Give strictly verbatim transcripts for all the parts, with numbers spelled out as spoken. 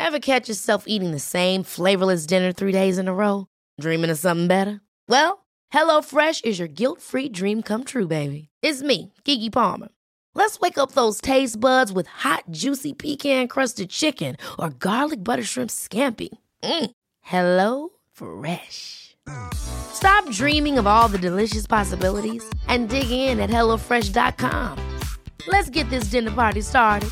Ever catch yourself eating the same flavorless dinner three days in a row? Dreaming of something better? Well, HelloFresh is your guilt-free dream come true, baby. It's me, Keke Palmer. Let's wake up those taste buds with hot, juicy pecan-crusted chicken or garlic butter shrimp scampi. Mm. Hello Fresh. Stop dreaming of all the delicious possibilities and dig in at hello fresh dot com. Let's get this dinner party started.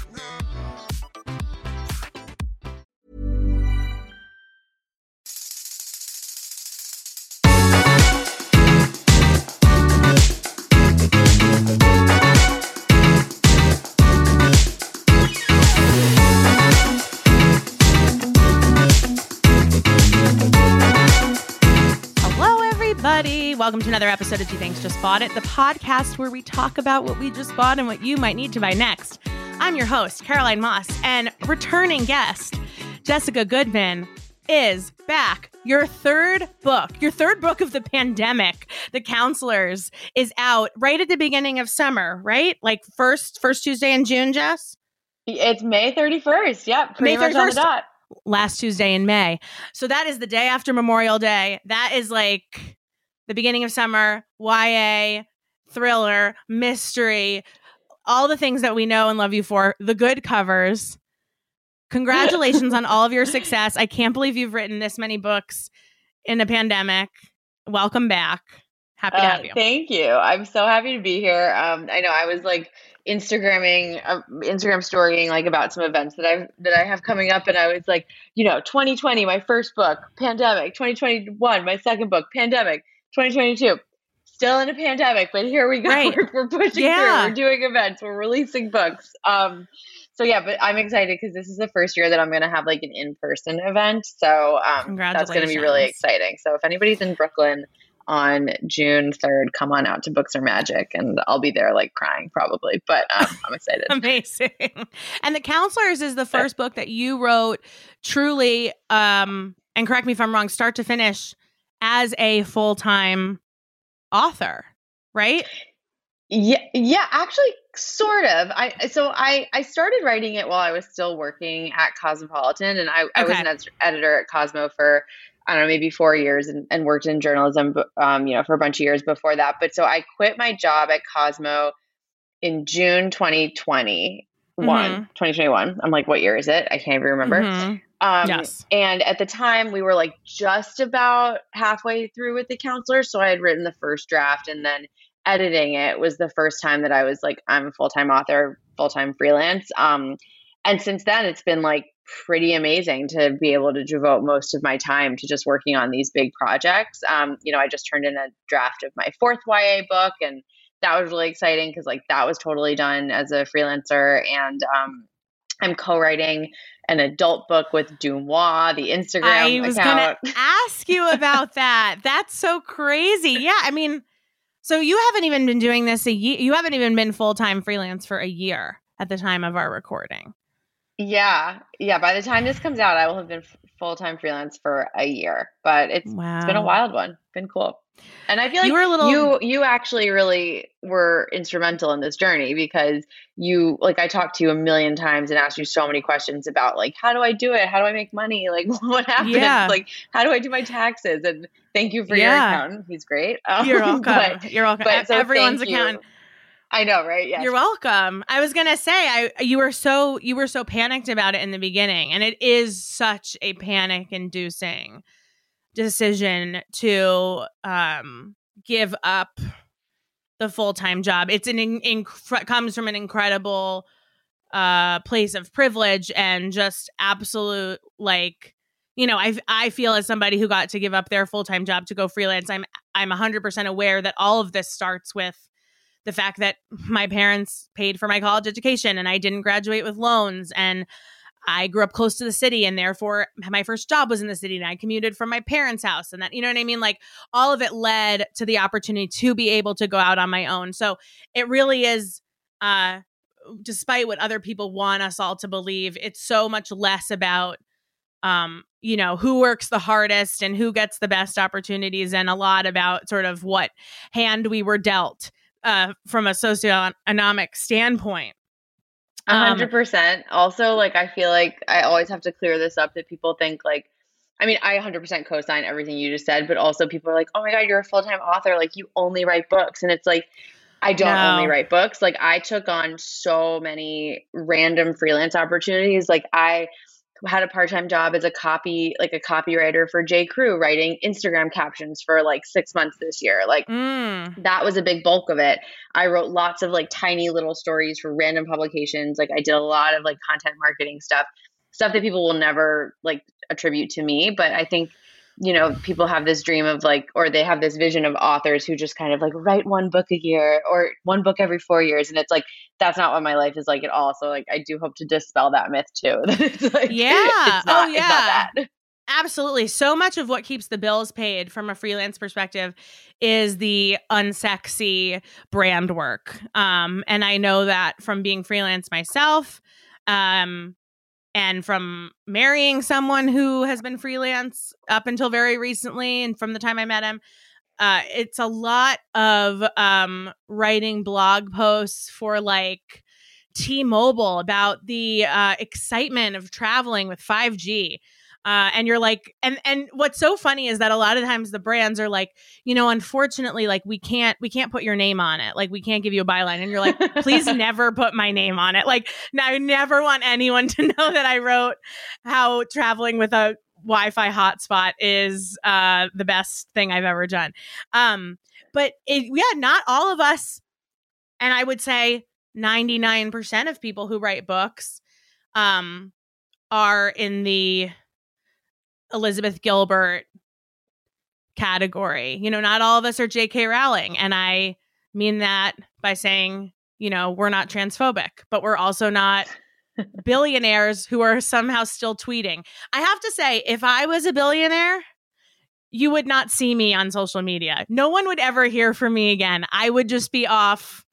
Welcome to another episode of Two Things Just Bought It, the podcast where we talk about what we just bought and what you might need to buy next. I'm your host, Caroline Moss, and returning guest, Jessica Goodman, is back. Your third book, your third book of the pandemic, The Counselors, is out right at the beginning of summer, right? Like first first Tuesday in June, Jess? It's May thirty-first. Yep, pretty May thirty-first. Much on the dot. Last Tuesday in May. So that is the day after Memorial Day. That is like the beginning of summer, Y A, thriller, mystery, all the things that we know and love you for, the good covers. Congratulations on all of your success. I can't believe you've written this many books in a pandemic. Welcome back. Happy to uh, have you. Thank you. I'm so happy to be here. Um, I know I was like Instagramming, uh, Instagram storying like about some events that I that I have coming up, and I was like, you know, twenty twenty, my first book, pandemic. twenty twenty-one, my second book, pandemic. twenty twenty-two, still in a pandemic, but here we go. Right. We're, we're pushing Yeah. through. We're doing events. We're releasing books. Um, so yeah, but I'm excited because this is the first year that I'm going to have like an in-person event. So um, that's going to be really exciting. So if anybody's in Brooklyn on June third, come on out to Books Are Magic, and I'll be there like crying probably, but um, I'm excited. Amazing. And The Counselors is the first book that you wrote truly, um, and correct me if I'm wrong, start to finish, as a full-time author, right? Yeah, yeah, actually, sort of. I so I I started writing it while I was still working at Cosmopolitan, and I, I was Okay. an ed- editor at Cosmo for I don't know maybe four years, and, and worked in journalism, um, you know, for a bunch of years before that. But so I quit my job at Cosmo in June twenty twenty-one. Mhm. twenty twenty-one. I'm like, what year is it? I can't even remember. Mhm. Um, Yes. And at the time, we were like just about halfway through with The Counselor. So I had written the first draft, and then editing it was the first time that I was like, I'm a full-time author, full-time freelance. Um, and since then, it's been like pretty amazing to be able to devote most of my time to just working on these big projects. Um, you know, I just turned in a draft of my fourth Y A book, and that was really exciting because like that was totally done as a freelancer. And um, I'm co-writing an adult book with Dumois, the Instagram I was account. going to ask you about that. That's so crazy. Yeah, I mean, so you haven't even been doing this a year. You haven't even been full-time freelance for a year at the time of our recording. Yeah. Yeah. By the time this comes out, I will have been f- full-time freelance for a year, but it's, Wow. it's been a wild one. Been cool. And I feel like You were a little- you, you actually really were instrumental in this journey because you, like, I talked to you a million times and asked you so many questions about like, how do I do it? How do I make money? Like what happens? Yeah. Like, how do I do my taxes? And thank you for Yeah. your accountant. He's great. Um, You're welcome. but- You're welcome. but so Everyone's thank you. accountant. I know, right? Yes. You're welcome. I was gonna say, I you were so you were so panicked about it in the beginning, and it is such a panic-inducing decision to um, give up the full-time job. It's an in, inc- comes from an incredible uh, place of privilege and just absolute like. You know, I I feel as somebody who got to give up their full-time job to go freelance, I'm I'm one hundred percent aware that all of this starts with the fact that my parents paid for my college education and I didn't graduate with loans, and I grew up close to the city, and therefore my first job was in the city, and I commuted from my parents' house, and that, you know what I mean? Like all of it led to the opportunity to be able to go out on my own. So it really is, uh, despite what other people want us all to believe, it's so much less about, um, you know, who works the hardest and who gets the best opportunities, and a lot about sort of what hand we were dealt. Uh, from a socioeconomic standpoint. A Um, hundred percent. Also, like, I feel like I always have to clear this up that people think like, I mean, I a hundred percent co-sign everything you just said, but also people are like, oh my God, you're a full-time author. Like, you only write books. And it's like, I don't only no. write books. Like, I took on so many random freelance opportunities. Like, I had a part-time job as a copy, like a copywriter for J. Crew, writing Instagram captions for like six months this year. Like, Mm. that was a big bulk of it. I wrote lots of like tiny little stories for random publications. Like, I did a lot of like content marketing stuff, stuff that people will never like attribute to me. But I think, you know, people have this dream of like, or they have this vision of authors who just kind of like write one book a year or one book every four years. And it's like, that's not what my life is like at all. So like, I do hope to dispel that myth too. That it's like, Yeah. it's not, oh, it's yeah. not that. Absolutely. So much of what keeps the bills paid from a freelance perspective is the unsexy brand work. Um, and I know that from being freelance myself, um, and from marrying someone who has been freelance up until very recently, and from the time I met him, uh, it's a lot of um, writing blog posts for like T-Mobile about the uh, excitement of traveling with five G. Uh, and you're like, and and what's so funny is that a lot of times the brands are like, you know, unfortunately, like we can't we can't put your name on it, like we can't give you a byline, and you're like, please never put my name on it. Like, I never want anyone to know that I wrote how traveling with a Wi-Fi hotspot is uh, the best thing I've ever done. Um, but it, yeah, not all of us, and I would say ninety-nine percent of people who write books um, are in the Elizabeth Gilbert category. You know, not all of us are J K Rowling. And I mean that by saying, you know, we're not transphobic, but we're also not billionaires who are somehow still tweeting. I have to say, if I was a billionaire, you would not see me on social media. No one would ever hear from me again. I would just be off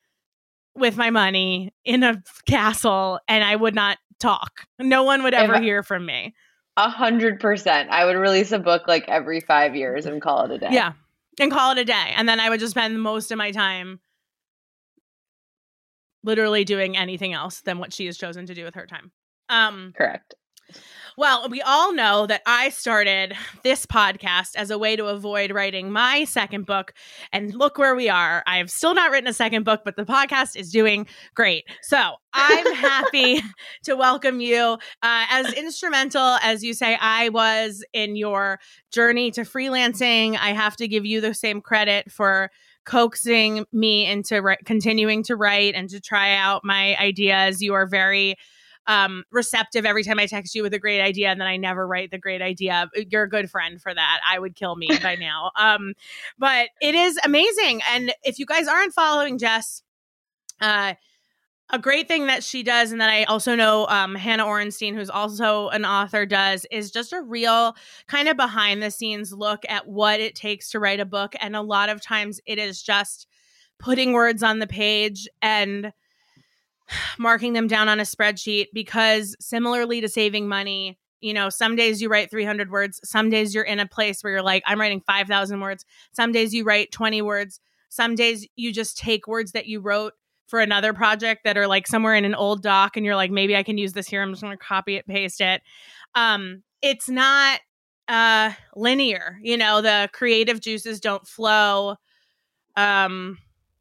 with my money in a castle and I would not talk. No one would ever If- hear from me. A hundred percent. I would release a book like every five years and call it a day. Yeah. And call it a day. And then I would just spend most of my time literally doing anything else than what she has chosen to do with her time. Um, Correct. Well, we all know that I started this podcast as a way to avoid writing my second book. And look where we are. I have still not written a second book, but the podcast is doing great. So I'm happy to welcome you. Uh, as instrumental as you say I was in your journey to freelancing, I have to give you the same credit for coaxing me into ri- continuing to write and to try out my ideas. You are very um, receptive every time I text you with a great idea, and then I never write the great idea. You're a good friend for that. I would kill me by now. Um, but it is amazing. And if you guys aren't following Jess, uh, a great thing that she does, and that I also know um, Hannah Orenstein, who's also an author, does, is just a real kind of behind the scenes look at what it takes to write a book. And a lot of times it is just putting words on the page and marking them down on a spreadsheet, because similarly to saving money, you know, some days you write three hundred words. Some days you're in a place where you're like, I'm writing five thousand words. Some days you write twenty words. Some days you just take words that you wrote for another project that are like somewhere in an old doc, and you're like, maybe I can use this here. I'm just going to copy it, paste it. Um, it's not uh, linear. You know, the creative juices don't flow. Um,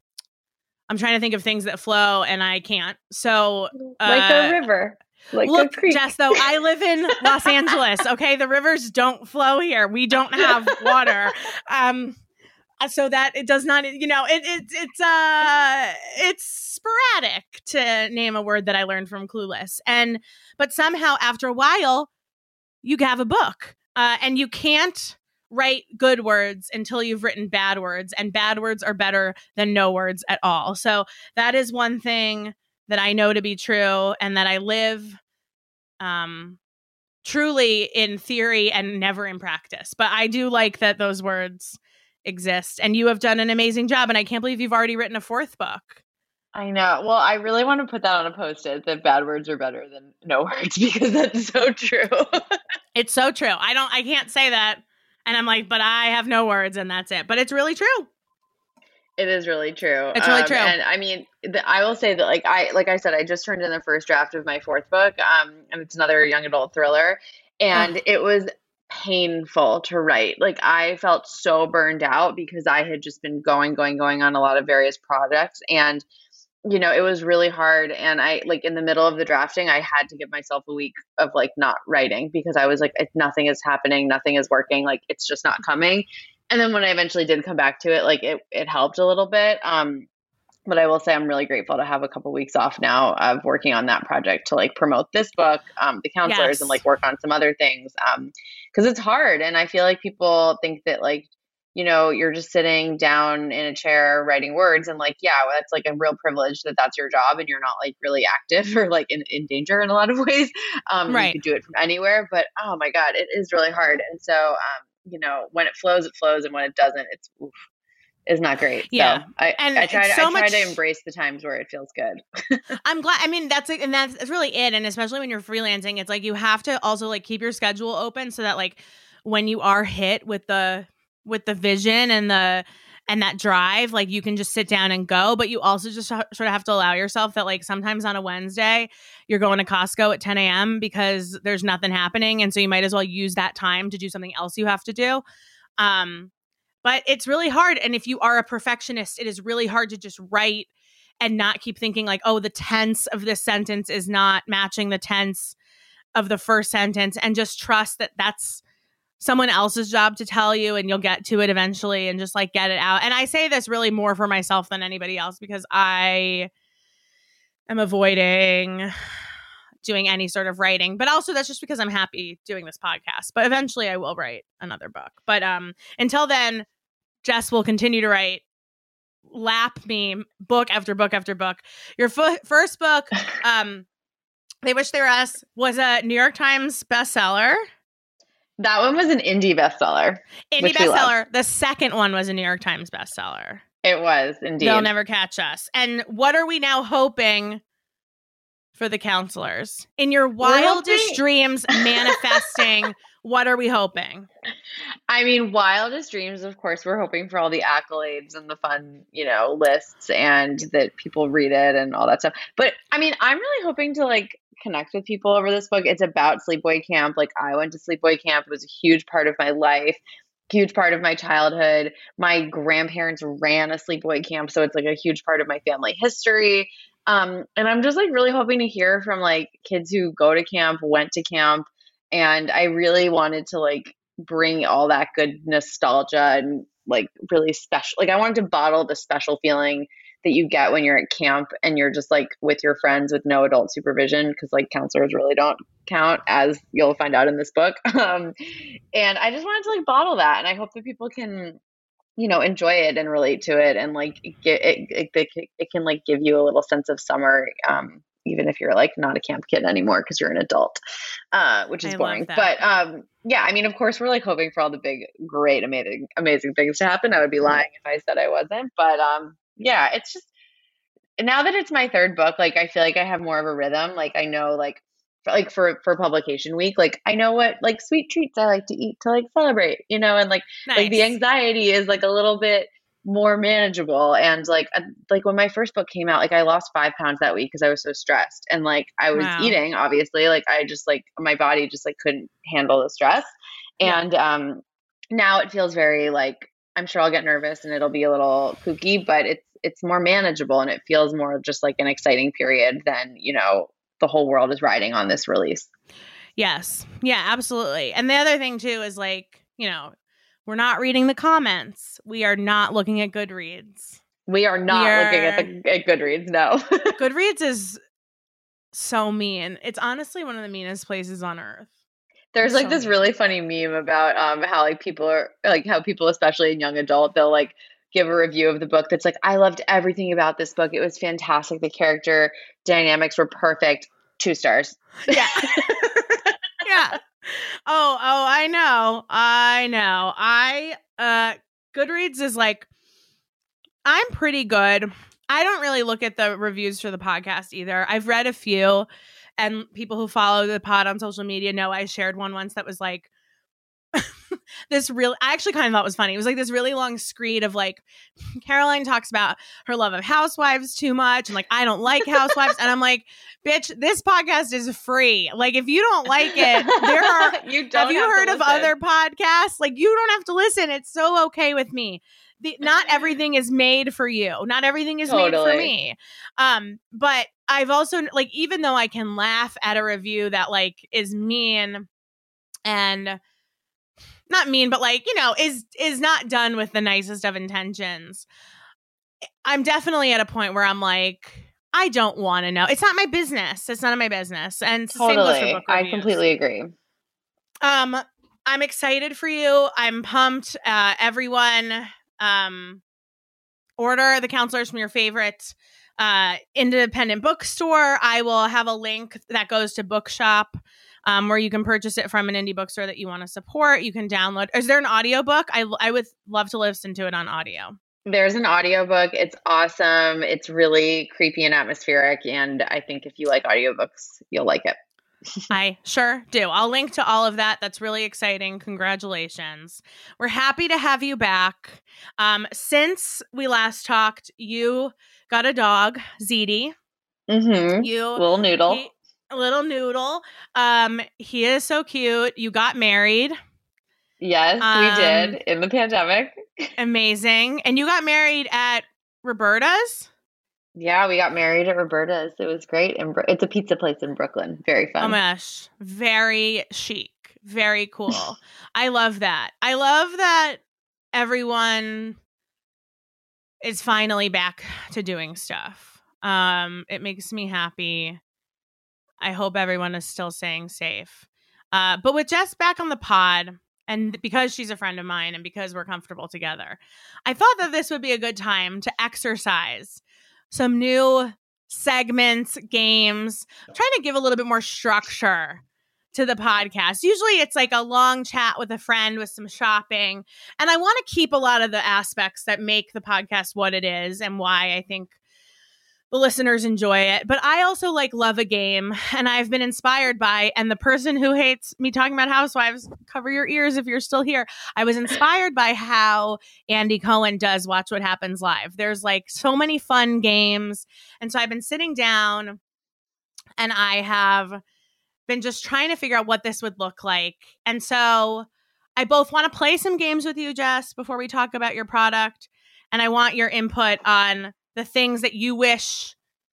I'm trying to think of things that flow, and I can't. So, uh, like a river, like look, a creek. Jess, though, I live in Los Angeles. Okay, the rivers don't flow here. We don't have water. Um, so that it does not, you know, it, it it's uh, it's sporadic, to name a word that I learned from Clueless. And but somehow after a while, you have a book, uh, and you can't write good words until you've written bad words, and bad words are better than no words at all. So that is one thing that I know to be true, and that I live um, truly in theory and never in practice. But I do like that those words exist, and you have done an amazing job, and I can't believe you've already written a fourth book. I know. Well, I really want to put that on a post-it, that bad words are better than no words, because that's so true. It's so true. I don't, I can't say that. And I'm like, but I have no words, and that's it. But it's really true. It is really true. It's really um, true. And I mean, the, I will say that, like I, like I said, I just turned in the first draft of my fourth book, um, and it's another young adult thriller, and Ugh. it was painful to write. Like I felt so burned out because I had just been going, going, going on a lot of various projects, and you know, it was really hard. And I like in the middle of the drafting, I had to give myself a week of like not writing because I was like, if nothing is happening, nothing is working, like it's just not coming. And then when I eventually did come back to it, like it, it helped a little bit. Um, but I will say I'm really grateful to have a couple weeks off now of working on that project to like promote this book, um, The Counselors, Yes. and like work on some other things. Um, cause it's hard. And I feel like people think that like, you know, you're just sitting down in a chair writing words, and like, yeah, well, that's like a real privilege that that's your job and you're not like really active or like in, in danger in a lot of ways. Um, Right. You could do it from anywhere, but oh my God, it is really hard. And so, um, you know, when it flows, it flows. And when it doesn't, it's, oof, it's not great. Yeah. So I, And I try to, so I try much- to embrace the times where it feels good. I'm glad. I mean, that's and that's, that's really it. And especially when you're freelancing, it's like you have to also like keep your schedule open so that like when you are hit with the with the vision and the and that drive, like you can just sit down and go. But you also just sort of have to allow yourself that like sometimes on a Wednesday you're going to Costco at ten a.m. because there's nothing happening, and so you might as well use that time to do something else you have to do. Um, but it's really hard, and if you are a perfectionist, it is really hard to just write and not keep thinking like, oh, the tense of this sentence is not matching the tense of the first sentence, and just trust that that's someone else's job to tell you, and you'll get to it eventually, and just like get it out. And I say this really more for myself than anybody else because I am avoiding doing any sort of writing, but also that's just because I'm happy doing this podcast. But eventually I will write another book. But um, until then, Jess will continue to write, lap me book after book after book. Your f- first book, um, They Wish They Were Us, was a New York Times bestseller. That one was an indie bestseller. Indie bestseller. The second one was a New York Times bestseller. It was indeed. They'll Never Catch Us. And what are we now hoping for The Counselors? In your wildest hoping- dreams, manifesting, what are we hoping? I mean, wildest dreams, of course, we're hoping for all the accolades and the fun, you know, lists and that people read it and all that stuff. But I mean, I'm really hoping to like connect with people over this book. It's about sleepaway camp. Like I went to sleepaway camp. It was a huge part of my life, huge part of my childhood. My grandparents ran a sleepaway camp, so it's like a huge part of my family history. Um, and I'm just like really hoping to hear from like kids who go to camp, went to camp. And I really wanted to like bring all that good nostalgia and like really special, like I wanted to bottle the special feeling that you get when you're at camp and you're just like with your friends with no adult supervision, because like counselors really don't count, as you'll find out in this book. Um, and I just wanted to like bottle that, and I hope that people can, you know, enjoy it and relate to it, and like get it, it, it, it can like give you a little sense of summer, um, even if you're like not a camp kid anymore because you're an adult, uh, which is I boring. love that. But um, yeah, I mean, of course, we're like hoping for all the big, great, amazing, amazing things to happen. I would be lying if I said I wasn't. But um, yeah, it's just now that it's my third book, like I feel like I have more of a rhythm. Like I know, like for, like for for publication week, like I know what like sweet treats I like to eat to like celebrate, you know, and like Nice. like the anxiety is like a little bit more manageable. And like uh, like when my first book came out, like I lost five pounds that week because I was so stressed, and like I was Wow. eating, obviously, like I just like my body just like couldn't handle the stress. Yeah. And um now it feels very like, I'm sure I'll get nervous and it'll be a little kooky, but it's it's more manageable, and it feels more just like an exciting period than, you know, the whole world is riding on this release. Yes. Yeah, absolutely. And the other thing too is like, you know, we're not reading the comments. We are not looking at Goodreads. We are not We are- looking at the at Goodreads, no. Goodreads is so mean. It's honestly one of the meanest places on earth. There's So like this mean. really funny meme about um how like people are like how people, especially in young adult, they'll like give a review of the book that's like, I loved everything about this book. It was fantastic. The character dynamics were perfect. Two stars. Yeah. Yeah. Oh, oh, I know. I know. I uh Goodreads is like, I'm pretty good. I don't really look at the reviews for the podcast either. I've read a few, and people who follow the pod on social media know I shared one once that was like this real, I actually kind of thought it was funny. It was like this really long screed of like, Caroline talks about her love of Housewives too much. And like, I don't like Housewives. And I'm like, bitch, this podcast is free. Like, if you don't like it, there are, you don't have you have heard to of listen. other podcasts? Like, you don't have to listen. It's so okay with me. The, not everything is made for you. Not everything is made Totally. for me. Um, but I've also, like, even though I can laugh at a review that like is mean and not mean, but like, you know, is is not done with the nicest of intentions, I'm definitely at a point where I'm like, I don't want to know. It's not my business. It's none of my business. And it's the same goes for Totally. book I reviews. completely agree. Um, I'm excited for you. I'm pumped. Uh, everyone, um, order The Counselors from your favorite uh, independent bookstore. I will have a link that goes to Bookshop, um, where you can purchase it from an indie bookstore that you want to support. You can download. Is there an audiobook? I, I would love to listen to it on audio. There's an audiobook. It's awesome. It's really creepy and atmospheric. And I think if you like audiobooks, you'll like it. I sure do. I'll link to all of that. That's really exciting. Congratulations. We're happy to have you back. Um, since we last talked, you got a dog, Zeddy. Mm-hmm. You Little noodle. he- a little noodle. Um, he is so cute. You got married. Yes, Um, we did in the pandemic. Amazing. And you got married at Roberta's? Yeah, we got married at Roberta's. It was great. And it's a pizza place in Brooklyn. Very fun. Oh my gosh. Very chic. Very cool. I love that. I love that everyone is finally back to doing stuff. Um, it makes me happy. I hope everyone is still staying safe. Uh, but with Jess back on the pod, and because she's a friend of mine and because we're comfortable together, I thought that this would be a good time to exercise some new segments, games, I'm trying to give a little bit more structure to the podcast. Usually it's like a long chat with a friend with some shopping. And I want to keep a lot of the aspects that make the podcast what it is and why I think the listeners enjoy it. But I also like love a game, and I've been inspired by, and the person who hates me talking about Housewives, cover your ears if you're still here. I was inspired by how Andy Cohen does Watch What Happens Live. There's like so many fun games. And so I've been sitting down and I have been just trying to figure out what this would look like. And so I both want to play some games with you, Jess, before we talk about your product. And I want your input on the things that you wish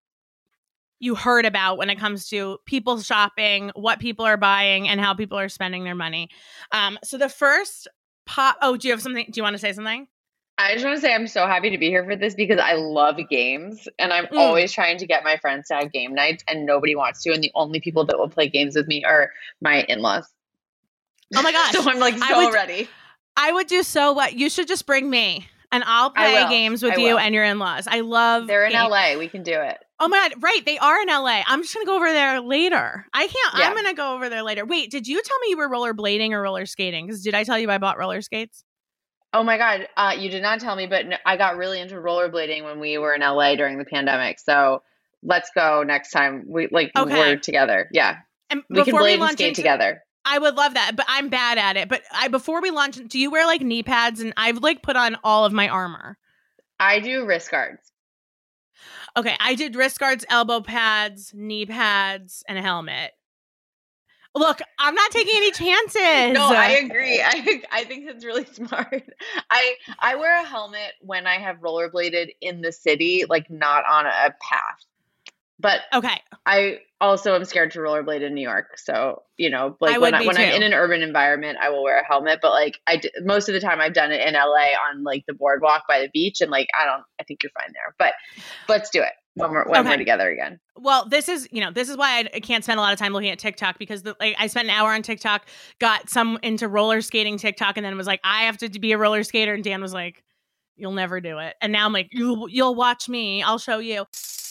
you heard about when it comes to people shopping, what people are buying, and how people are spending their money. Um, so the first pop. Oh, do you have something? Do you want to say something? I just want to say I'm so happy to be here for this because I love games and I'm Mm. always trying to get my friends to have game nights and nobody wants to. And the only people that will play games with me are my in-laws. Oh my gosh. So I'm like I so would- ready. I would do so what you should just bring me and I'll I play will. games with I you will. and your in-laws. I love They're in games. L A. We can do it. Oh my God. Right. They are in L A. I'm just going to go over there later. I can't. Yeah. I'm going to go over there later. Wait, did you tell me you were rollerblading or roller skating? Because did I tell you I bought roller skates? Oh my God. Uh, you did not tell me, but no, I got really into rollerblading when we were in L A during the pandemic. So let's go next time. We like Okay. we're together. Yeah. And We can before blade we and launch skate into, together. I would love that, but I'm bad at it. But I before we launch, do you wear like knee pads? And I've like put on all of my armor. I do wrist guards. Okay, I did wrist guards, elbow pads, knee pads, and a helmet. Look, I'm not taking any chances. No, I agree. I I think that's really smart. I I wear a helmet when I have rollerbladed in the city, like not on a path. But Okay. I also am scared to rollerblade in New York. So, you know, I like would when I, be when I'm too. in an urban environment, I will wear a helmet. But like I d- most of the time I've done it in L A on like the boardwalk by the beach. And like, I don't, I think you're fine there. But let's do it when we're, when Okay. we're together again. Well, this is, you know, this is why I, I can't spend a lot of time looking at TikTok because the, like I spent an hour on TikTok, got some into roller skating TikTok, and then was like, I have to be a roller skater. And Dan was like, you'll never do it. And now I'm like, you'll, you'll watch me. I'll show you.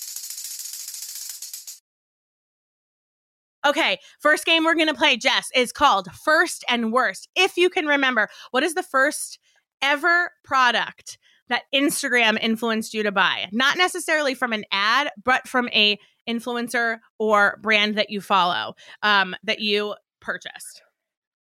Okay, first game we're going to play, Jess, is called First and Worst. If you can remember, what is the first ever product that Instagram influenced you to buy? Not necessarily from an ad, but from a influencer or brand that you follow, um, that you purchased.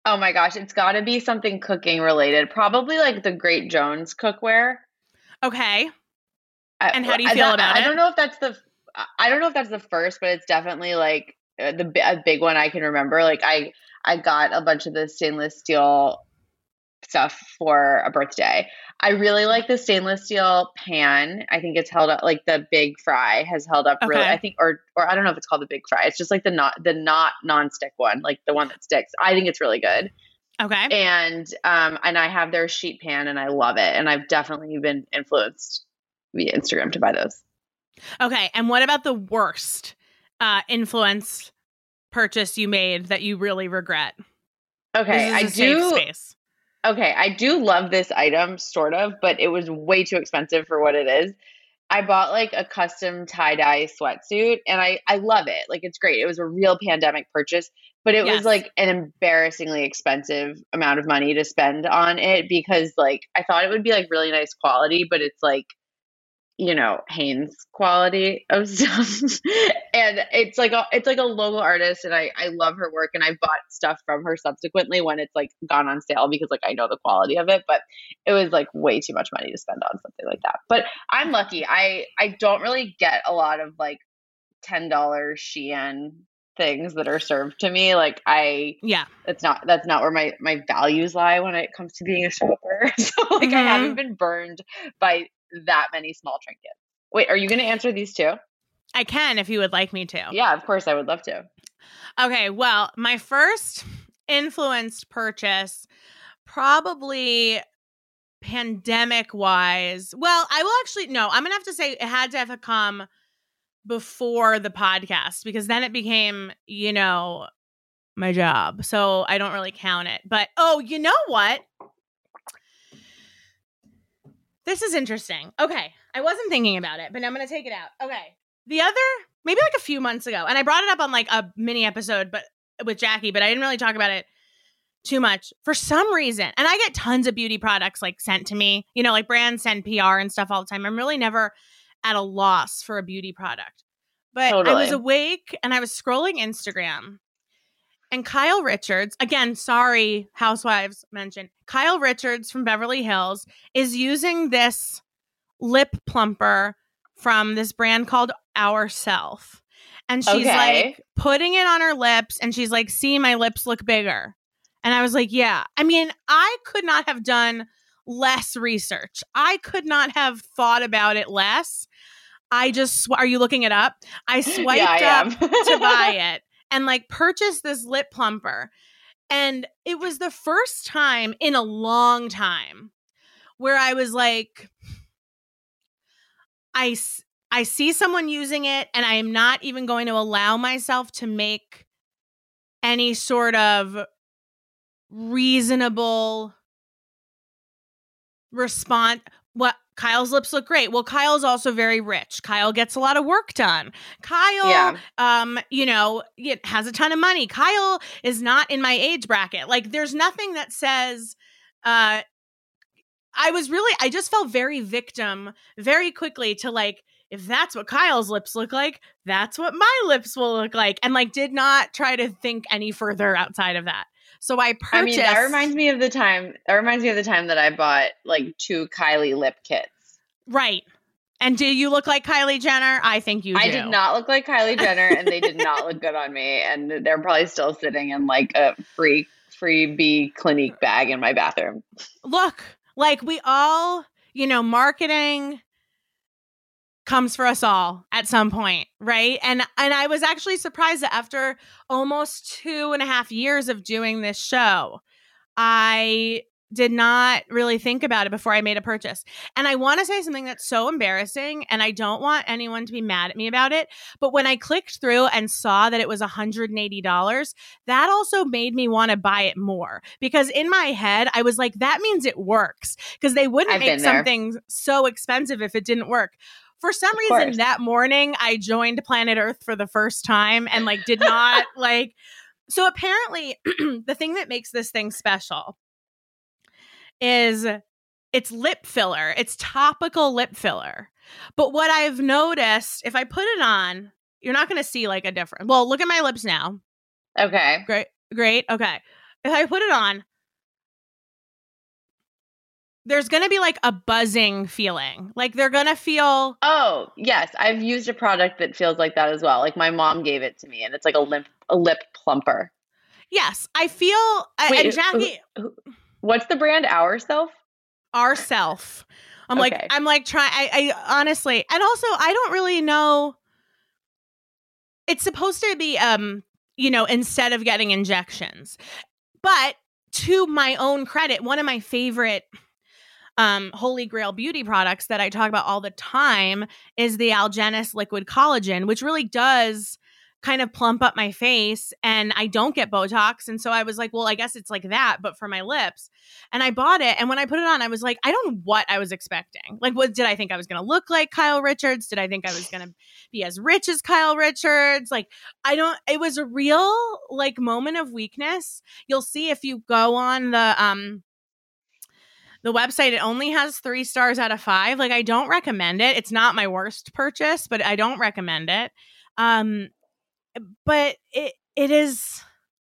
Oh my gosh, it's got to be something cooking related. Probably like the Great Jones cookware. Okay. I, And how do you I- feel that- about I it? don't know if that's the I don't know if that's the first, but it's definitely like uh, the bi- a big one I can remember. Like I I got a bunch of the stainless steel stuff for a birthday. I really like the stainless steel pan. I think it's held up like the Big Fry has held up really. Okay. I think or or I don't know if it's called the Big Fry. It's just like the not the not non-stick one, like the one that sticks. I think it's really good. Okay. And um and I have their sheet pan and I love it. And I've definitely been influenced via Instagram to buy those. Okay. And what about the worst uh, influence purchase you made that you really regret? Okay, I This is a safe do. space. Okay, I do love this item, sort of, but it was way too expensive for what it is. I bought like a custom tie-dye sweatsuit and I I love it. Like it's great. It was a real pandemic purchase, but it Yes. was like an embarrassingly expensive amount of money to spend on it because like I thought it would be like really nice quality, but it's like, you know, Hanes quality of stuff. And it's like a it's like a local artist and I I love her work and I bought stuff from her subsequently when it's like gone on sale because like I know the quality of it, but it was like way too much money to spend on something like that. But I'm lucky. I I don't really get a lot of like ten dollars Shein things that are served to me. Like I Yeah. that's not that's not where my my values lie when it comes to being a shopper. So like I Mhm. haven't been burned by that many small trinkets. Wait, are you going to answer these too? I can if you would like me to. Yeah, of course I would love to. Okay, well, my first influenced purchase, probably pandemic wise. Well, I will actually, no, I'm going to have to say it had to have come before the podcast because then it became, you know, my job. So I don't really count it. But, oh, you know what? This is interesting. Okay. I wasn't thinking about it, but I'm going to take it out. Okay. The other, maybe like a few months ago, and I brought it up on like a mini episode but with Jackie, but I didn't really talk about it too much for some reason. And I get tons of beauty products like sent to me, you know, like brands send P R and stuff all the time. I'm really never at a loss for a beauty product. But Totally. I was awake and I was scrolling Instagram. And Kyle Richards, again, sorry, Housewives mentioned, Kyle Richards from Beverly Hills is using this lip plumper from this brand called Ourself. And she's Okay. like putting it on her lips and she's like, see, my lips look bigger. And I was like, yeah. I mean, I could not have done less research. I could not have thought about it less. I just, sw- are you looking it up? I swiped Yeah, I up am. to buy it. And like purchased this lip plumper. And it was the first time in a long time where I was like, I, s- I see someone using it and I am not even going to allow myself to make any sort of reasonable response. What? Kyle's lips look great. Well, Kyle's also very rich. Kyle gets a lot of work done. Kyle, Yeah. um, you know, it has a ton of money. Kyle is not in my age bracket. Like, there's nothing that says, uh, I was really, I just felt very victim very quickly to like, if that's what Kyle's lips look like, that's what my lips will look like. And like, did not try to think any further outside of that. So I purchased. I mean, that reminds me of the time. That reminds me of the time that I bought like two Kylie lip kits. Right. And do you look like Kylie Jenner? I think you do. I did not look like Kylie Jenner, and they did not look good on me. And they're probably still sitting in like a free freebie Clinique bag in my bathroom. Look, like we all, you know, marketing comes for us all at some point, right? And and I was actually surprised that after almost two and a half years of doing this show, I did not really think about it before I made a purchase. And I want to say something that's so embarrassing, and I don't want anyone to be mad at me about it. But when I clicked through and saw that it was one hundred eighty dollars, that also made me want to buy it more. Because in my head, I was like, that means it works. Because they wouldn't I've make been there. something so expensive if it didn't work. For some Of reason, course. that morning, I joined Planet Earth for the first time and like did not like. So apparently, the thing that makes this thing special is it's lip filler. It's topical lip filler. But what I've noticed, if I put it on, you're not going to see like a difference. Well, look at my lips now. Okay. Great. Great. Okay. if I put it on, there's going to be like a buzzing feeling. Like they're going to feel. Oh, yes. I've used a product that feels like that as well. Like my mom gave it to me and it's like a lip, a lip plumper. Yes. I feel. Wait, and Jackie. who, who, what's the brand? Ourself? Ourself. I'm Okay. like, I'm like trying, I, I honestly, and also I don't really know. It's supposed to be, um, you know, instead of getting injections. But to my own credit, one of my favorite um, Holy Grail beauty products that I talk about all the time is the Algenist Liquid Collagen, which really does kind of plump up my face, and I don't get Botox. And so I was like, well, I guess it's like that, but for my lips. And I bought it. And when I put it on, I was like, I don't know what I was expecting. Like, what did I think I was going to look like Kyle Richards? Did I think I was going to be as rich as Kyle Richards? Like, I don't, it was a real like moment of weakness. You'll see if you go on the, um, the website, it only has three stars out of five. Like, I don't recommend it. It's not my worst purchase, but I don't recommend it. Um, but it it is,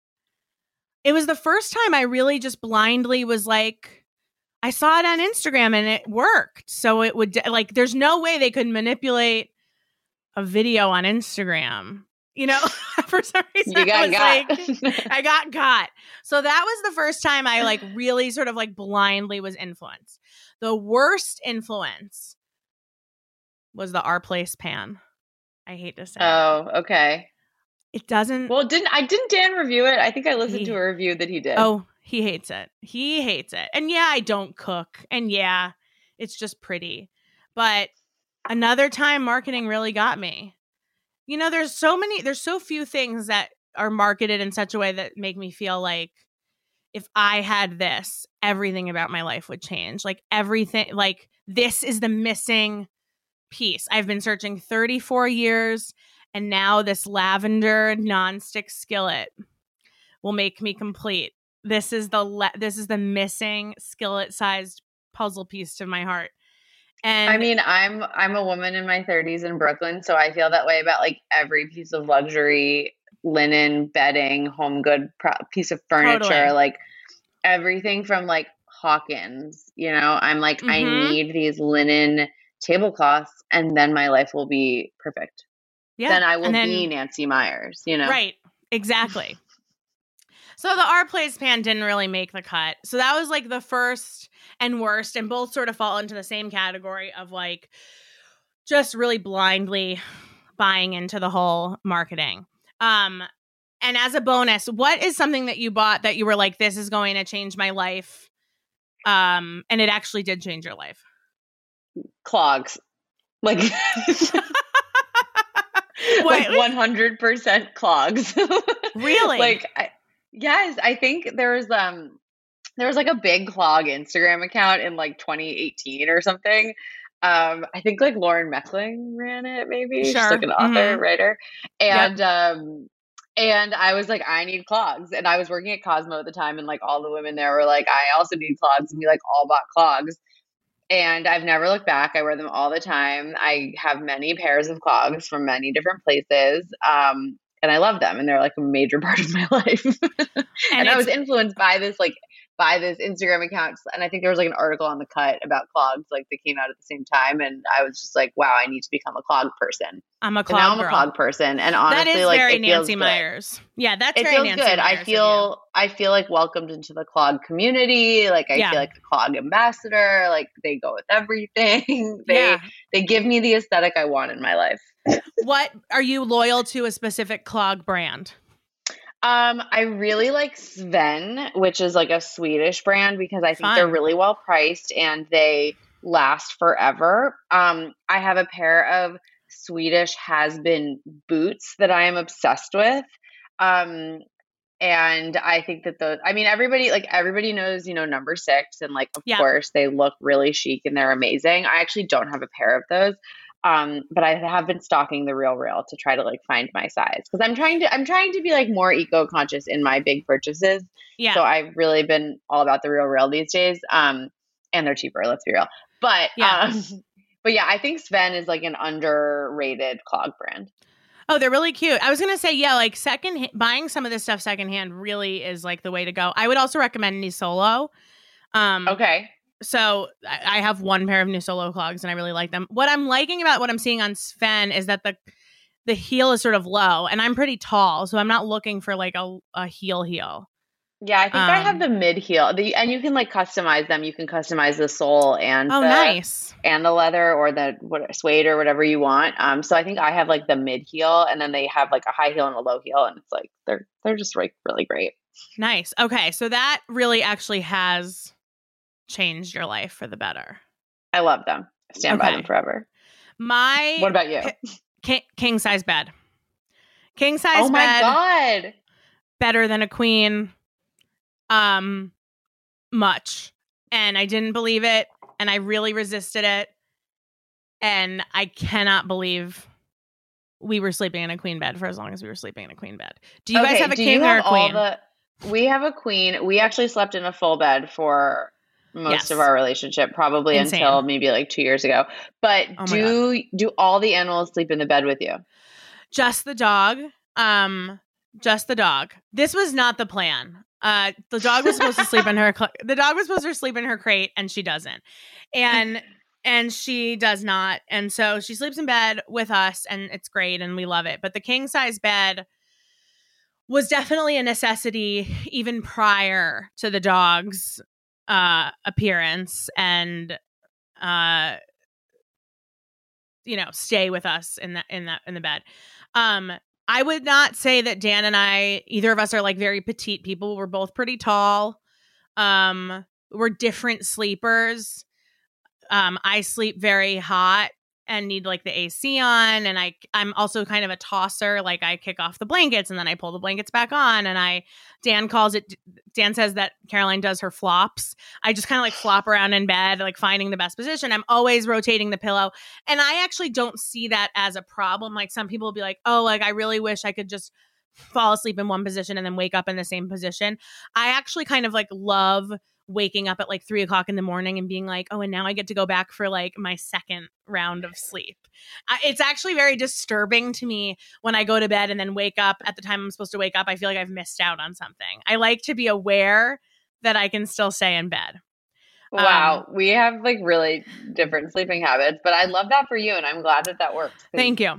it was the first time I really just blindly was like, I saw it on Instagram and it worked. So it would, like, there's no way they could manipulate a video on Instagram. You know, for some reason, You got I was got. like, I got got. So that was the first time I like really sort of like blindly was influenced. The worst influence was the Our Place pan. I hate to say Oh, okay. it. It doesn't. Well, didn't I didn't Dan review it? I think I listened He- to a review that he did. Oh, he hates it. He hates it. And yeah, I don't cook. And yeah, it's just pretty. But another time marketing really got me. You know, there's so many, there's so few things that are marketed in such a way that make me feel like if I had this, everything about my life would change. Like everything, like this is the missing piece. I've been searching thirty-four years, and now this lavender nonstick skillet will make me complete. This is the le- this is the missing skillet-sized puzzle piece to my heart. And I mean, I'm I'm a woman in my thirties in Brooklyn, so I feel that way about like every piece of luxury, linen, bedding, home good pro- piece of furniture, Totally. like everything from like Hawkins. You know, I'm like, I Mhm. need these linen tablecloths, and then my life will be perfect. yeah, Then I will and then, be Nancy Myers. You know, right, exactly. So the Our Place pan didn't really make the cut. So that was like the first and worst, and both sort of fall into the same category of like just really blindly buying into the whole marketing. Um, and as a bonus, what is something that you bought that you were like, this is going to change my life? Um, and it actually did change your life. clogs, like like Wait. one hundred percent clogs. Really? Like, I, yes, I think there was um there was like a big clog Instagram account in like twenty eighteen or something. Um, I think like Lauren Meckling ran it, maybe. She's Sure. like an author, Mhm. writer. And um and I was like, I need clogs. And I was working at Cosmo at the time, and like all the women there were like, I also need clogs, and we like all bought clogs. And I've never looked back. I wear them all the time. I have many pairs of clogs from many different places. Um, and I love them, and they're like a major part of my life. and And I was it's, influenced by this, like, by this Instagram account. And I think there was like an article on The Cut about clogs, like they came out at the same time. And I was just like, wow, I need to become a clog person. I'm a And now clog I'm a girl. clog person. And That honestly, is like, very it feels Nancy good. Myers. Yeah, that's It very feels Nancy good. Myers I of you. feel I feel like welcomed into the clog community. Like I Yeah. feel like a clog ambassador. Like they go with everything. they Yeah. they give me the aesthetic I want in my life. What are you loyal to a specific clog brand? Um, I really like Sven, which is like a Swedish brand, because I think they're Fun. really well priced and they last forever. Um, I have a pair of Swedish has-been boots that I am obsessed with. Um, and I think that those, I mean, everybody, like everybody knows, you know, number six, and like, of Yeah. course they look really chic and they're amazing. I actually don't have a pair of those. Um, but I have been stalking the Real Real to try to like find my size, because I'm trying to, I'm trying to be like more eco-conscious in my big purchases. Yeah. So I've really been all about the Real Real these days. Um, and they're cheaper, let's be real. But, Yeah. um, but yeah, I think Sven is like an underrated clog brand. Oh, they're really cute. I was going to say, yeah, like second buying some of this stuff secondhand really is like the way to go. I would also recommend Nisolo. Um, Okay. So I I have one pair of Nisolo clogs and I really like them. What I'm liking about what I'm seeing on Sven is that the the heel is sort of low and I'm pretty tall. So I'm not looking for like a, a heel heel. Yeah, I think I have Um, the mid heel. The and you can like customize them. You can customize the sole and oh, the nice. and the leather or the what suede or whatever you want. Um, so I think I have like the mid heel, and then they have like a high heel and a low heel, and it's like they're they're just like really great. Nice. Okay. So that really actually has changed your life for the better. I love them. I stand by Okay. them forever. My What about you? king, king size bed. King size Oh my bed. God. Better than a queen. Um, much. And I didn't believe it. And I really resisted it. And I cannot believe we were sleeping in a queen bed for as long as we were sleeping in a queen bed. Do you Okay, guys have a do king you or have a all queen? the? We have a queen. We actually slept in a full bed for most Yes. of our relationship, probably Insane. until maybe like two years ago. But Oh my do do all the animals sleep in the bed with you? Just the dog. Um, just the dog. This was not the plan. Uh, the dog was supposed to sleep in her. Cl- the dog was supposed to sleep in her crate, and she doesn't. And and she does not. And so she sleeps in bed with us, and it's great, and we love it. But the king size bed was definitely a necessity even prior to the dog's uh, appearance and uh, you know, stay with us in that in that in the bed. Um, I would not say that Dan and I, either of us, are like very petite people. We're both pretty tall. Um, we're different sleepers. Um, I sleep very hot and need like the A C on, and I I'm also kind of a tosser. Like I kick off the blankets and then I pull the blankets back on, and I Dan calls it. Dan says that Caroline does her flops. I just kind of like flop around in bed, like finding the best position. I'm always rotating the pillow, and I actually don't see that as a problem. Like some people will be like, oh, like I really wish I could just fall asleep in one position and then wake up in the same position. I actually kind of like love waking up at like three o'clock in the morning and being like, oh, and now I get to go back for like my second round of sleep. I, it's actually very disturbing to me when I go to bed and then wake up at the time I'm supposed to wake up. I feel like I've missed out on something. I like to be aware that I can still stay in bed. Wow, Um, we have like really different sleeping habits, but I love that for you, and I'm glad that that works. 'cause Thank you.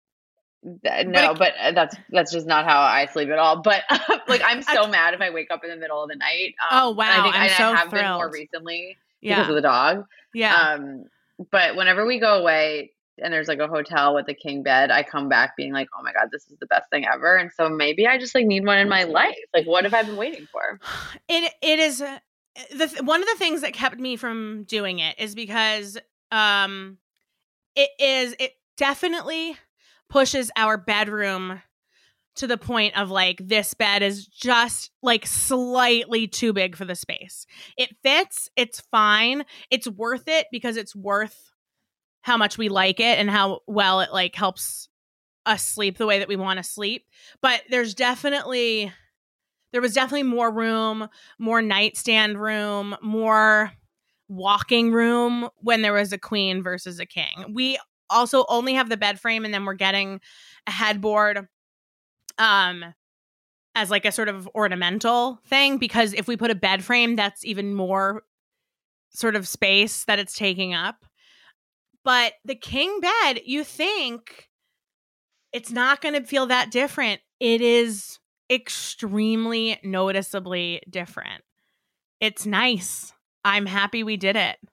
th- No, it- but uh, that's that's just not how I sleep at all. But like, I'm so mad if I wake up in the middle of the night. Um, Oh, and wow, I think I'm and so I have been more thrilled. recently because Yeah. of the dog. Yeah. Um, but whenever we go away and there's like a hotel with a king bed, I come back being like, oh my God, this is the best thing ever. And so maybe I just like need one in my life. Like, what have I been waiting for? It it is uh, the th- one of the things that kept me from doing it is because um it is it definitely pushes our bedroom to the point of like this bed is just like slightly too big for the space. It fits, it's fine, it's worth it because it's worth how much we like it and how well it like helps us sleep the way that we want to sleep. But there's definitely there was definitely more room, more nightstand room, more walking room when there was a queen versus a king. We also only have the bed frame, and then we're getting a headboard um as like a sort of ornamental thing, because if we put a bed frame, that's even more sort of space that it's taking up. But the king bed, you think it's not going to feel that different. It is extremely noticeably different. It's nice. I'm happy we did it.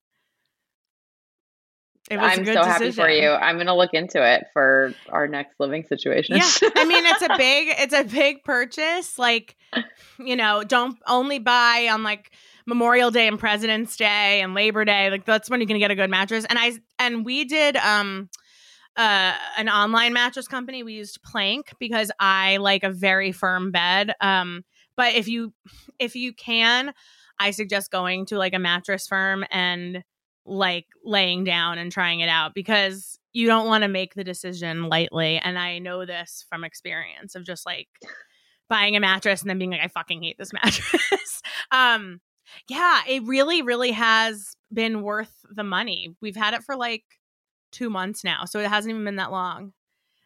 It was I'm a good so decision. happy for you. I'm going to look into it for our next living situation. Yeah. I mean, it's a big, it's a big purchase. Like, you know, don't only buy on like Memorial Day and President's Day and Labor Day. Like that's when you're going to get a good mattress. And I, and we did, um, uh, an online mattress company. We used Plank because I like a very firm bed. Um, but if you, if you can, I suggest going to like a mattress firm and like laying down and trying it out, because you don't want to make the decision lightly. And I know this from experience of just like buying a mattress and then being like, I fucking hate this mattress. um, yeah, it really, really has been worth the money. We've had it for like two months now, so it hasn't even been that long.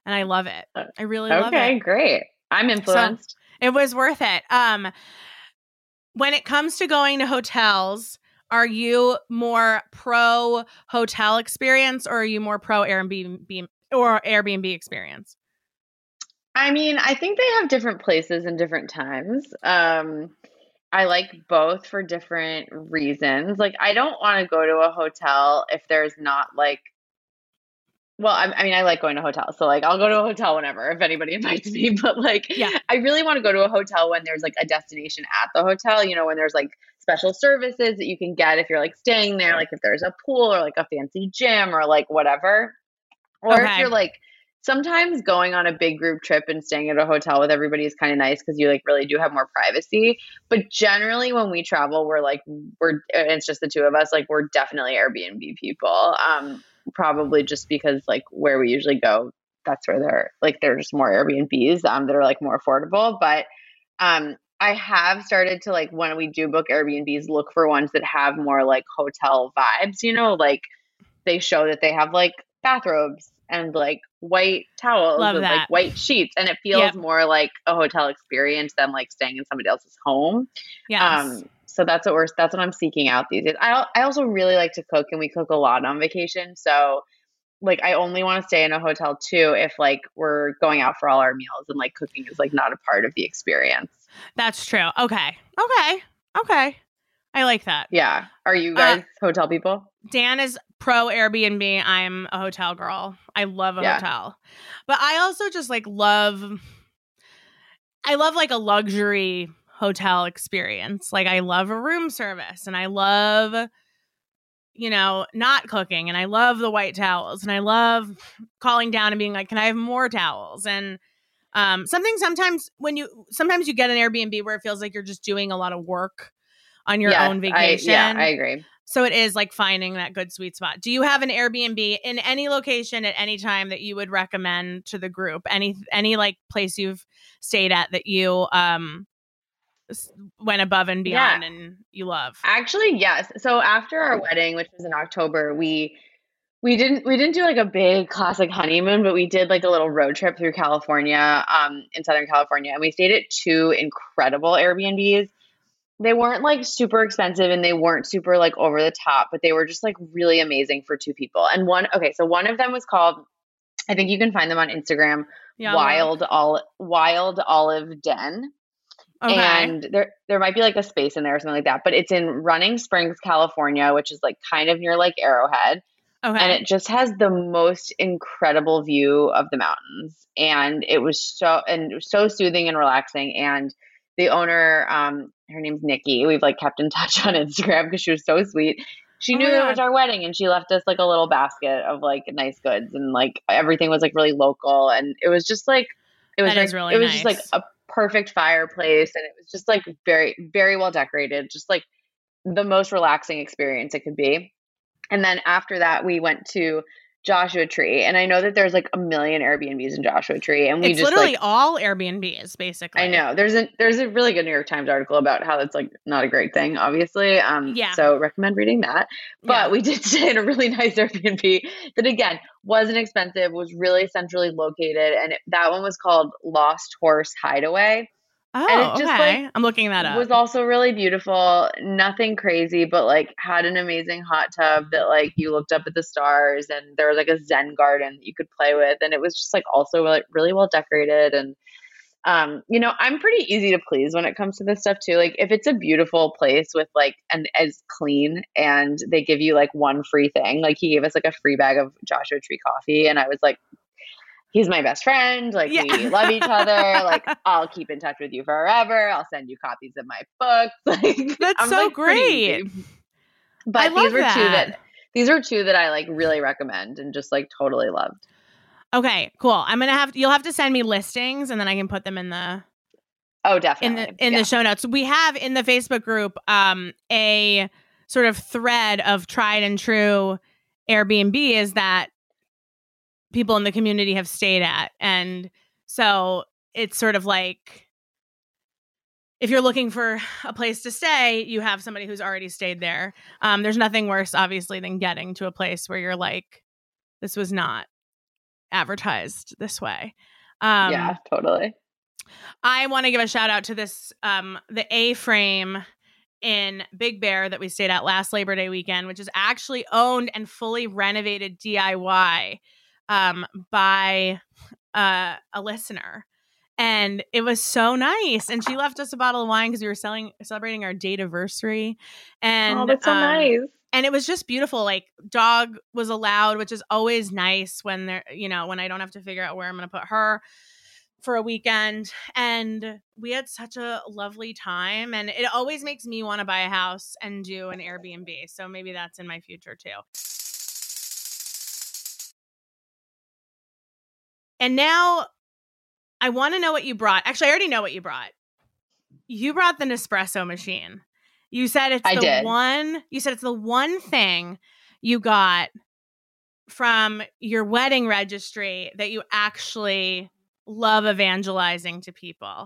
and I love it. I really love it. Okay, great. I'm influenced. So it was worth it. Um, when it comes to going to hotels, are you more pro hotel experience or are you more pro Airbnb or Airbnb experience? I mean, I think they have different places and different times. Um, I like both for different reasons. Like, I don't want to go to a hotel if there's not like, well, I, I mean, I like going to hotels. So, like, I'll go to a hotel whenever if anybody invites me. But, like, Yeah. I really want to go to a hotel when there's like a destination at the hotel, you know, when there's like special services that you can get if you're like staying there, like if there's a pool or like a fancy gym or like whatever. Or if Okay. you're like, sometimes going on a big group trip and staying at a hotel with everybody is kind of nice because you like really do have more privacy. But generally when we travel, we're like, we're, it's just the two of us, like we're definitely Airbnb people. Um, probably just because like where we usually go, that's where they're like, there's more Airbnbs um, that are like more affordable. But um, I have started to like, when we do book Airbnbs, look for ones that have more like hotel vibes, you know, like they show that they have like bathrobes and like white towels Love and that. like white sheets, and it feels Yep. more like a hotel experience than like staying in somebody else's home. Yes. Um, so that's what we're that's what I'm seeking out these days. I I also really like to cook, and we cook a lot on vacation. So like I only want to stay in a hotel too if like we're going out for all our meals and like cooking is like not a part of the experience. That's true. Okay. Okay. Okay. I like that. Yeah. Are you guys Uh, hotel people? Dan is pro Airbnb. I'm a hotel girl. I love a Yeah. hotel. But I also just like love I love like a luxury hotel experience. Like I love a room service and I love you know, not cooking and I love the white towels and I love calling down and being like, "Can I have more towels?" And um something sometimes when you sometimes you get an Airbnb where it feels like you're just doing a lot of work on your Yes, own I, vacation. yeah, I agree. So it is like finding that good sweet spot. Do you have an Airbnb in any location at any time that you would recommend to the group? Any any like place you've stayed at that you um s- went above and beyond Yeah. and you love? Actually, yes. So after our wedding, which was in October, we we didn't we didn't do like a big classic honeymoon, but we did like a little road trip through California, um, in Southern California, and we stayed at two incredible Airbnbs. They weren't like super expensive and they weren't super like over the top, but they were just like really amazing for two people. And one, okay, so one of them was called, I think you can find them on Instagram, Yeah, Wild Olive Wild Olive Den. Okay. And there there might be like a space in there or something like that, but it's in Running Springs, California, which is like kind of near like Arrowhead. okay. And it just has the most incredible view of the mountains. And it was so and it was so soothing and relaxing. And the owner, um, her name's Nikki. We've like kept in touch on Instagram because she was so sweet. She Oh knew my it was God. our wedding and she left us like a little basket of like nice goods, and like everything was like really local, and it was just like it was That like, is really it was just like nice. a perfect fireplace, and it was just like very very well decorated, just like the most relaxing experience it could be. And then after that we went to Joshua Tree, and I know that there's like a million Airbnbs in Joshua Tree, and we It's just literally like all Airbnbs, basically. I know there's a there's a really good New York Times article about how that's like not a great thing, obviously. Um, Yeah. so recommend reading that. But Yeah. we did stay in a really nice Airbnb that again wasn't expensive, was really centrally located, and it, that one was called Lost Horse Hideaway. Oh, And it just, okay. like, I'm looking that up. Was also really beautiful, nothing crazy, but like had an amazing hot tub that like you looked up at the stars, and there was like a Zen garden that you could play with, and it was just like also like really well decorated. And um, you know, I'm pretty easy to please when it comes to this stuff too. Like if it's a beautiful place with like and as clean, and they give you like one free thing, like he gave us like a free bag of Joshua Tree coffee, and I was like, he's my best friend. Like Yeah. we love each other. Like I'll keep in touch with you forever. I'll send you copies of my books. Like That's I'm, so like, pretty great. easy. But I these love were two that. that these were two that I like really recommend and just like totally loved. Okay, cool. I'm gonna have you'll have to send me listings and then I can put them in the Oh, in definitely. the in yeah. the show notes. We have in the Facebook group um a sort of thread of tried and true Airbnbs that people in the community have stayed at. And so it's sort of like if you're looking for a place to stay, you have somebody who's already stayed there. Um, there's nothing worse, obviously, than getting to a place where you're like, this was not advertised this way. Um, yeah, totally. I want to give a shout out to this, um, the A-frame in Big Bear that we stayed at last Labor Day weekend, which is actually owned and fully renovated D I Y um, by uh, a listener. And it was so nice. And she left us a bottle of wine because we were selling, celebrating our date anniversary. And, oh, that's so um, nice. And it was just beautiful. Like, dog was allowed, which is always nice when they're, you know, when I don't have to figure out where I'm going to put her for a weekend. And we had such a lovely time. And it always makes me want to buy a house and do an Airbnb. So maybe that's in my future too. And now I want to know what you brought. Actually, I already know what you brought. You brought the Nespresso machine. You said it's I the did. one, you said it's the one thing you got from your wedding registry that you actually love evangelizing to people.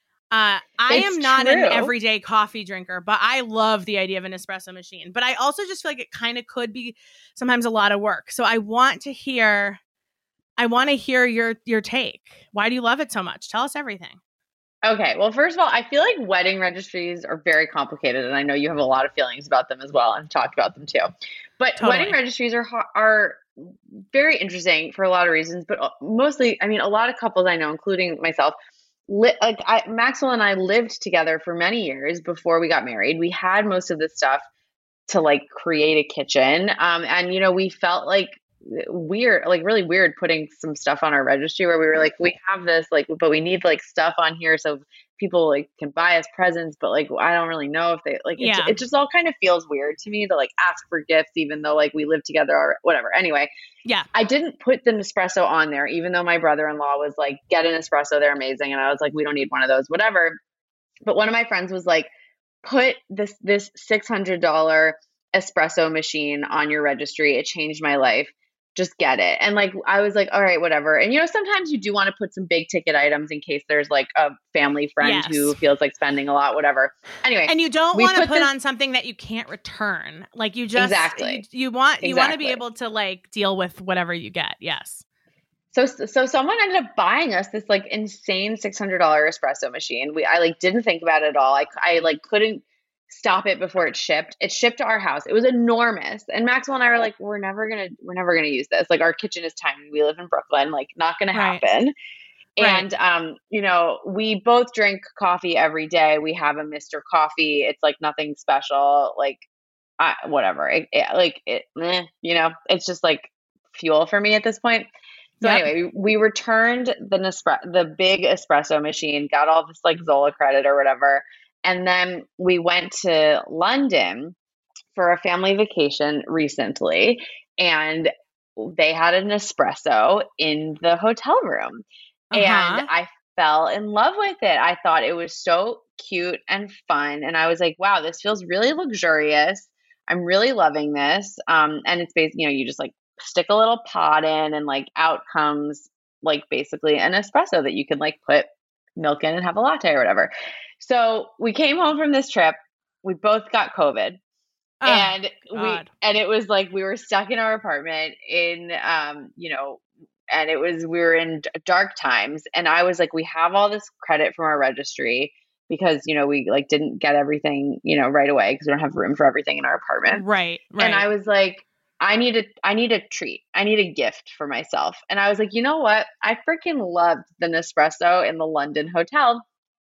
Uh, I It's am not true. an everyday coffee drinker, but I love the idea of an espresso machine. But I also just feel like it kind of could be sometimes a lot of work. So I want to hear, I want to hear your your take. Why do you love it so much? Tell us everything. Okay. Well, first of all, I feel like wedding registries are very complicated, and I know you have a lot of feelings about them as well, and talked about them too. But Totally. wedding registries are ho- are very interesting for a lot of reasons, but mostly, I mean, a lot of couples I know, including myself, li- like I, Maxwell and I lived together for many years before we got married. We had most of this stuff to like create a kitchen, um, and you know, we felt like weird, like really weird putting some stuff on our registry where we were like, we have this, like, but we need like stuff on here so people like can buy us presents, but like I don't really know if they like it's, Yeah. it just all kind of feels weird to me to like ask for gifts even though like we live together or whatever. Anyway, Yeah. I didn't put the Nespresso on there even though my brother-in-law was like, get an espresso, they're amazing, and I was like, we don't need one of those, whatever. But one of my friends was like, put this this six hundred dollars espresso machine on your registry. It changed my life. Just get it. And like, I was like, all right, whatever. And, you know, sometimes you do want to put some big ticket items in case there's like a family friend Yes. who feels like spending a lot, whatever. Anyway. And you don't we want to put put this- on something that you can't return. Like you just, Exactly. you, you want, you want to be Exactly. able to like deal with whatever you get. Yes. So, so someone ended up buying us this like insane six hundred dollars espresso machine. We, I like didn't think about it at all. I, I like couldn't stop it before it shipped. It shipped to our house. It was enormous. And Maxwell and I were like, we're never going to, we're never going to use this. Like our kitchen is tiny. We live in Brooklyn, like not going Right. to happen. Right. And, um, you know, we both drink coffee every day. We have a Mister Coffee. It's like nothing special. Like, I, whatever. It, it, like, it, eh, you know, it's just like fuel for me at this point. So Yep. anyway, we, we returned the Nespre- the big espresso machine, got all this like Zola credit or whatever. And then we went to London for a family vacation recently, and they had an espresso in the hotel room. Uh-huh. And I fell in love with it. I thought it was so cute and fun. And I was like, wow, this feels really luxurious. I'm really loving this. Um, and it's basically, you know, you just like stick a little pod in and like out comes like basically an espresso that you can like put milk in and have a latte or whatever. So we came home from this trip. We both got COVID. Oh, and we God. and it was like we were stuck in our apartment in um you know and it was we were in d- dark times, and I was like, we have all this credit from our registry because you know we like didn't get everything you know right away because we don't have room for everything in our apartment. Right. Right. And I was like, I need a I need a treat. I need a gift for myself. And I was like, you know what? I freaking loved the Nespresso in the London hotel.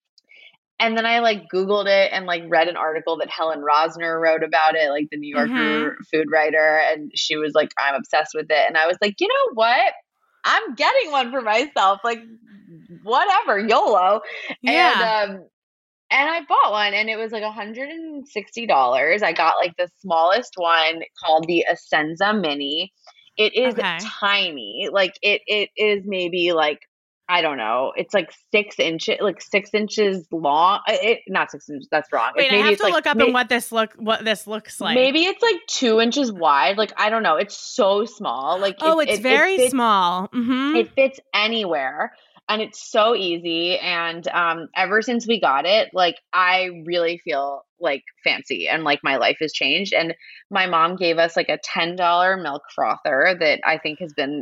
And then I like Googled it and like read an article that Helen Rosner wrote about it, like the New Yorker Mhm. food writer. And she was like, I'm obsessed with it. And I was like, you know what? I'm getting one for myself. Like, whatever, YOLO. Yeah. And, um, and I bought one, and it was like one hundred sixty dollars. I got like the smallest one called the Essenza Mini. It is Okay. tiny. Like it, it is maybe like, I don't know. It's like six inches, like six inches long. Uh, It not six inches. That's wrong. Wait, It's I maybe have it's to like, look up may- on what this look what this looks like. Maybe it's like two inches wide. Like I don't know. It's so small. Like Oh, it- it's it- it very fits- small. Mm-hmm. It fits anywhere, and it's so easy. And um, ever since we got it, like I really feel like fancy, and like my life has changed. And my mom gave us like a ten dollar milk frother that I think has been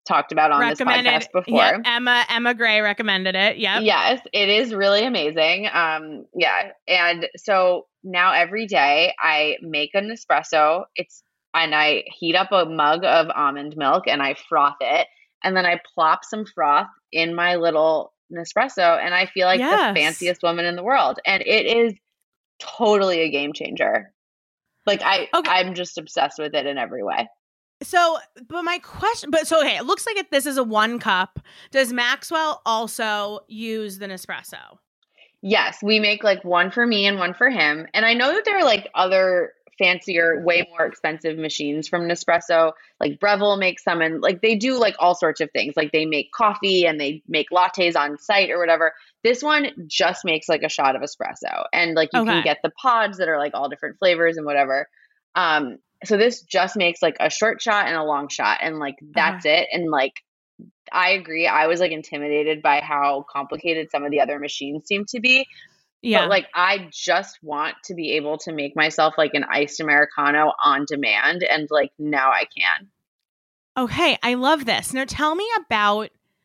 talked about on this podcast before. Yep, Emma Emma Gray recommended it. Yep. Yes, it is really amazing. Um, yeah, and so now every day I make an espresso. It's and I heat up a mug of almond milk and I froth it, and then I plop some froth in my little Nespresso, and I feel like Yes. the fanciest woman in the world. And it is totally a game changer. Like I, Okay. I'm just obsessed with it in every way. So, but my question, but so, okay, it looks like it, this is a one cup. Does Maxwell also use the Nespresso? Yes, we make like one for me and one for him. And I know that there are like other fancier, way more expensive machines from Nespresso. Like Breville makes some, and like they do like all sorts of things. Like they make coffee and they make lattes on site or whatever. This one just makes like a shot of espresso, and like you Okay. can get the pods that are like all different flavors and whatever. Um, so this just makes like a short shot and a long shot, and like that's it. And like I agree. I was like intimidated by how complicated some of the other machines seem to be. Yeah. But like I just want to be able to make myself like an iced Americano on demand, and like now I can. Okay, I love this. Now tell me about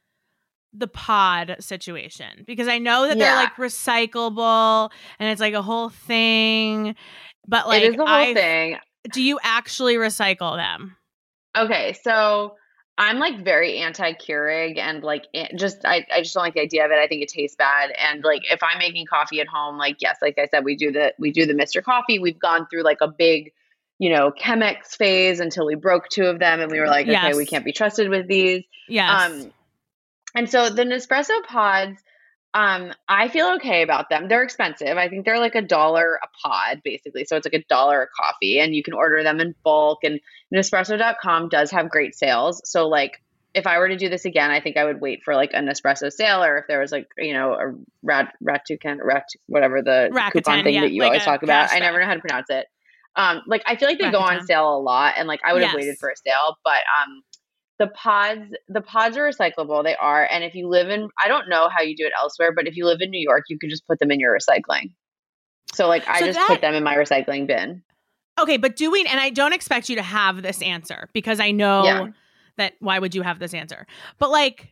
the pod situation, because I know that they're Yeah. like recyclable and it's like a whole thing. But like it is the whole I thing. do you actually recycle them? Okay, so I'm like very anti-Keurig, and like it just I, I just don't like the idea of it. I think it tastes bad. And like if I'm making coffee at home, like yes, like I said, we do the we do the Mister Coffee. We've gone through like a big, you know, Chemex phase until we broke two of them, and we were like, okay, Yes. we can't be trusted with these. Yes. Um, and so the Nespresso pods, um, I feel okay about them. They're expensive. I think they're like a dollar a pod, basically. So it's like a dollar a coffee, and you can order them in bulk. And Nespresso dot com does have great sales. So like if I were to do this again, I think I would wait for like a Nespresso sale, or if there was like, you know, a rat Ratucan, rat whatever the Rakuten, coupon thing yeah, that you like always a talk about. I cashback. never know how to pronounce it. Um, like I feel like they go on Rakuten. sale a lot, and like I would have Yes. waited for a sale, but um the pods, the pods are recyclable. They are. And if you live in, I don't know how you do it elsewhere, but if you live in New York, you could just put them in your recycling. So like I So just that- put them in my recycling bin. Okay, but doing, and I don't expect you to have this answer because I know Yeah. that why would you have this answer? But like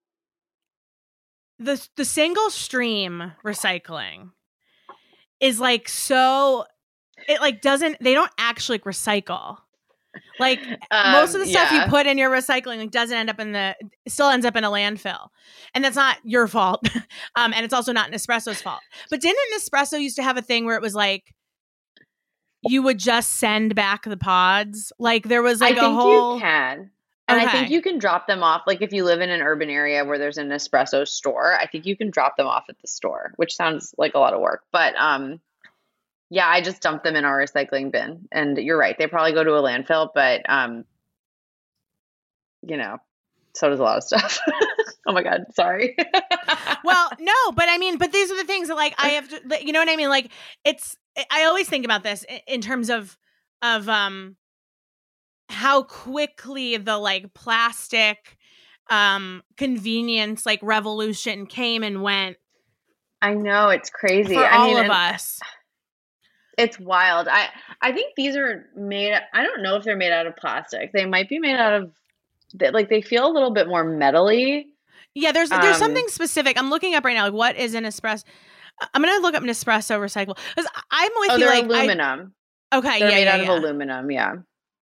the the single stream recycling is like so it like doesn't they don't actually recycle. Like Um, most of the stuff yeah. you put in your recycling like, doesn't end up in the still ends up in a landfill, and that's not your fault. um, and it's also not Nespresso's fault. But didn't Nespresso used to have a thing where it was like you would just send back the pods? Like there was like I think a whole. you can. And I think Okay. you can drop them off. Like if you live in an urban area where there's an Nespresso store, I think you can drop them off at the store, which sounds like a lot of work. But um, yeah, I just dumped them in our recycling bin. And you're right. They probably go to a landfill, but um, you know, so does a lot of stuff. Oh my God. Sorry. Well, no, but I mean, but these are the things that like I have to, like, you know what I mean? Like it's, I always think about this i- in terms of, of, um, how quickly the like plastic, um, convenience, like revolution came and went I know it's crazy. for I all mean, of and us. it's wild. I I think these are made. I don't know if they're made out of plastic. They might be made out of, they- like they feel a little bit more metally. Yeah, there's, there's Um, something specific. I'm looking up right now. Like what is an espresso? I'm going to look up Nespresso recycle because I'm with Oh, you. they're Like, aluminum. I, okay. They're yeah, made yeah, out yeah. of aluminum. Yeah.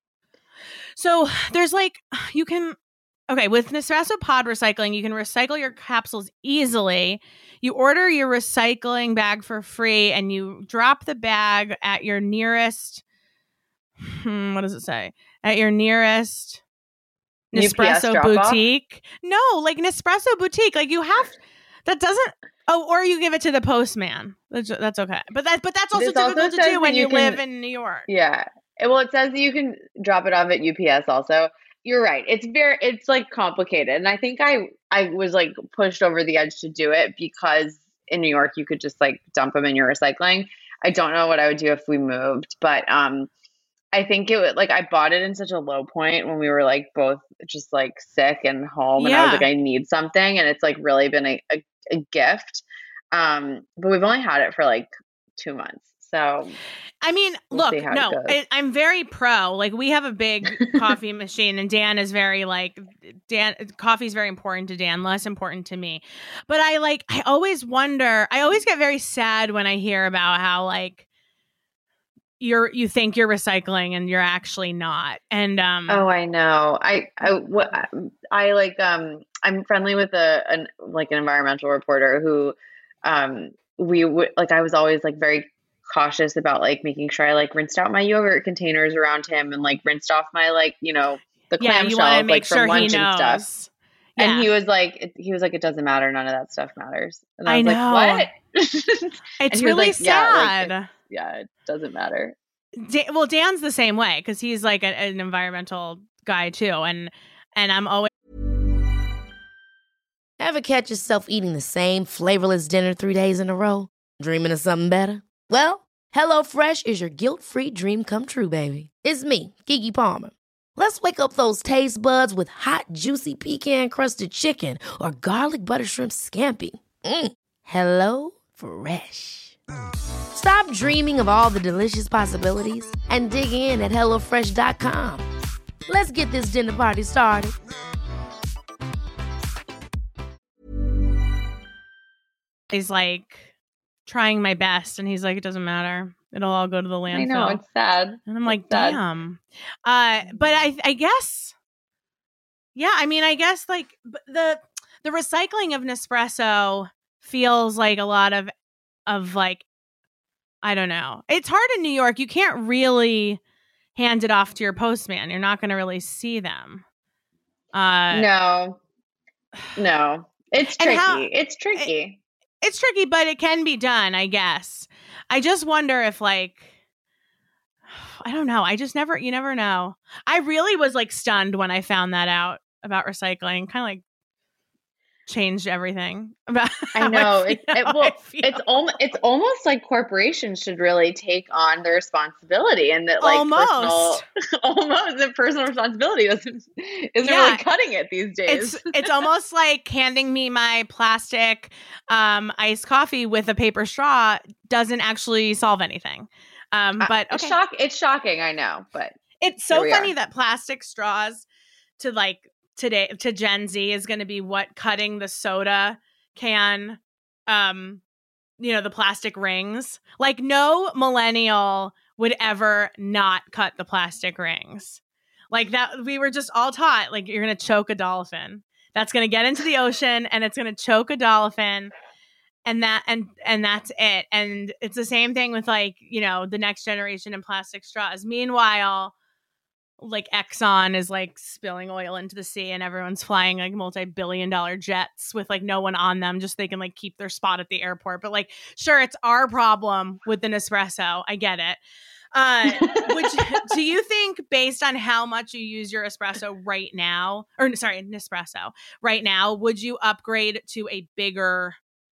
So there's like, you can, okay, with Nespresso pod recycling, you can recycle your capsules easily. You order your recycling bag for free and you drop the bag at your nearest, hmm, what does it say? At your nearest U P S Nespresso drop-off? boutique. No, like Nespresso boutique. Like you have, that doesn't, oh, or you give it to the postman. That's, that's okay. But that, but that's also This also difficult to says do when that you, you live can- in New York. Yeah. It- Well, it says that you can drop it off at U P S also. You're right. It's very, it's like complicated. And I think I, I was like pushed over the edge to do it because in New York, you could just like dump them in your recycling. I don't know what I would do if we moved, but, um, I think it would like, I bought it in such a low point when we were like both just like sick and home. And I was Yeah. like, I need something. And it's like really been a, a, a gift. Um, but we've only had it for like two months. So I mean, we'll look, see how it no, goes. I, I'm very pro. Like, we have a big coffee machine, and Dan is very like Dan. Coffee is very important to Dan, less important to me. But I like, I always wonder. I always get very sad when I hear about how like you're you think you're recycling and you're actually not. And um, Oh, I know. I I what I like. Um, I'm friendly with a an like an environmental reporter who, um, we would like. I was always like very cautious about like making sure I like rinsed out my yogurt containers around him and like rinsed off my like you know the yeah, clam you want to shells make like sure from he lunch and knows. stuff. Yeah. And he was like, it, he was like, it doesn't matter. None of that stuff matters. And I I was know. like, what? It's And he was really like, yeah, like, sad. it- yeah, it doesn't matter. Da- well, Dan's the same way because he's like a, an environmental guy too, and and I'm always Ever catch yourself eating the same flavorless dinner three days in a row? Dreaming of something better? Well, HelloFresh is your guilt-free dream come true, baby. It's me, Keke Palmer. Let's wake up those taste buds with hot, juicy pecan-crusted chicken or garlic butter shrimp scampi. Mm. Hello Fresh. Stop dreaming of all the delicious possibilities and dig in at hello fresh dot com. Let's get this dinner party started. he's like trying my best, and he's like, it doesn't matter. It'll all go to the landfill. I know, it's sad. And I'm like, It's sad. damn. Uh, but I, I guess, yeah. I mean, I guess like b- the the recycling of Nespresso feels like a lot of of like, I don't know. It's hard in New York. You can't really hand it off to your postman. You're not going to really see them. Uh, No, no, it's And tricky. how- it's tricky. It's tricky, but it can be done, I guess. I just wonder if like, I don't know. I just never, you never know. I really was like stunned when I found that out about recycling. Kind of like changed everything about. I how know. I It, feel, it, how I well, feel. it's almost it's almost like corporations should really take on the responsibility, and that like Almost. personal, almost the personal responsibility isn't isn't Yeah. really cutting it these days. It's it's almost like handing me my plastic um, iced coffee with a paper straw doesn't actually solve anything. Um, but it's okay. shock. It's shocking. I know, but It's Here so we funny are. that plastic straws to like today to Gen Z is going to be what cutting the soda can, um, you know, the plastic rings. Like no millennial would ever not cut the plastic rings. Like that, we were just all taught like you're going to choke a dolphin. That's going to get into the ocean and it's going to choke a dolphin. And that and and that's it. And it's the same thing with like, you know, the next generation in plastic straws. Meanwhile, like Exxon is like spilling oil into the sea and everyone's flying like multi-billion dollar jets with like no one on them, just so they can like keep their spot at the airport. But like, sure, it's our problem with the Nespresso. I get it. Uh, which do you think, based on how much you use your espresso right now, or sorry, Nespresso right now, would you upgrade to a bigger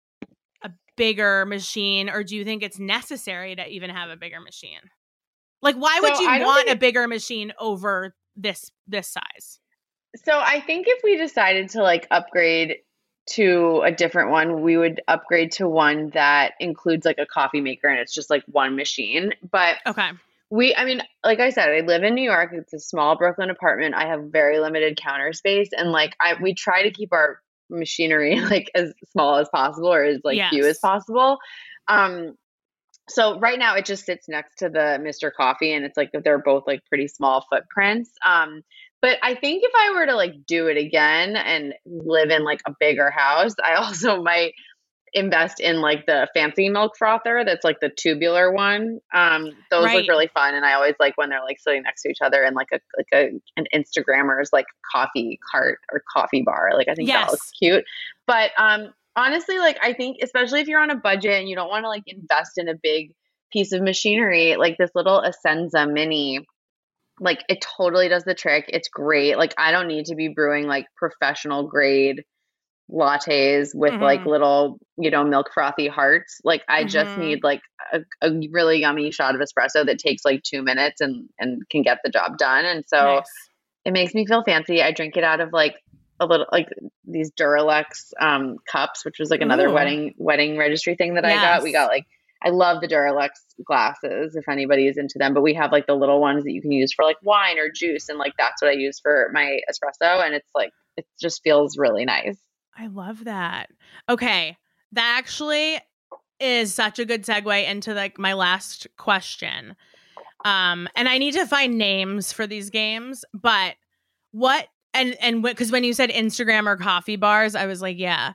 a bigger machine, or do you think it's necessary to even have a bigger machine? Like, why would So you I don't want think a bigger machine over this this size? So I think if we decided to like upgrade to a different one, we would upgrade to one that includes like a coffee maker and it's just like one machine. But Okay. we, I mean, like I said, I live in New York. It's a small Brooklyn apartment. I have very limited counter space, and like I, we try to keep our machinery like as small as possible or as like few Yes. as possible. Um, so right now it just sits next to the Mister Coffee, and it's like they're both like pretty small footprints. Um, but I think if I were to like do it again and live in like a bigger house, I also might invest in like the fancy milk frother that's like the tubular one. Um, those Right. look really fun, and I always like when they're like sitting next to each other in like a like a an Instagrammer's like coffee cart or coffee bar. Like I think Yes. that looks cute. But um, honestly, like I think especially if you're on a budget and you don't want to like invest in a big piece of machinery, like this little Essenza Mini, like it totally does the trick. It's great. Like I don't need to be brewing like professional grade lattes with Mhm. like little, you know, milk frothy hearts. Like I just Mhm. need like a, a really yummy shot of espresso that takes like two minutes and and can get the job done. And so Nice. it makes me feel fancy. I drink it out of like a little like these Duralex um cups, which was like another Ooh. wedding wedding registry thing that I got. We Yes. got like I love the Duralex glasses if anybody is into them, but we have like the little ones that you can use for like wine or juice. And like, that's what I use for my espresso. And it's like, it just feels really nice. I love that. Okay. That actually is such a good segue into like my last question. Um, and I need to find names for these games, but what, and, and because when you said Instagram or coffee bars, I was like, yeah,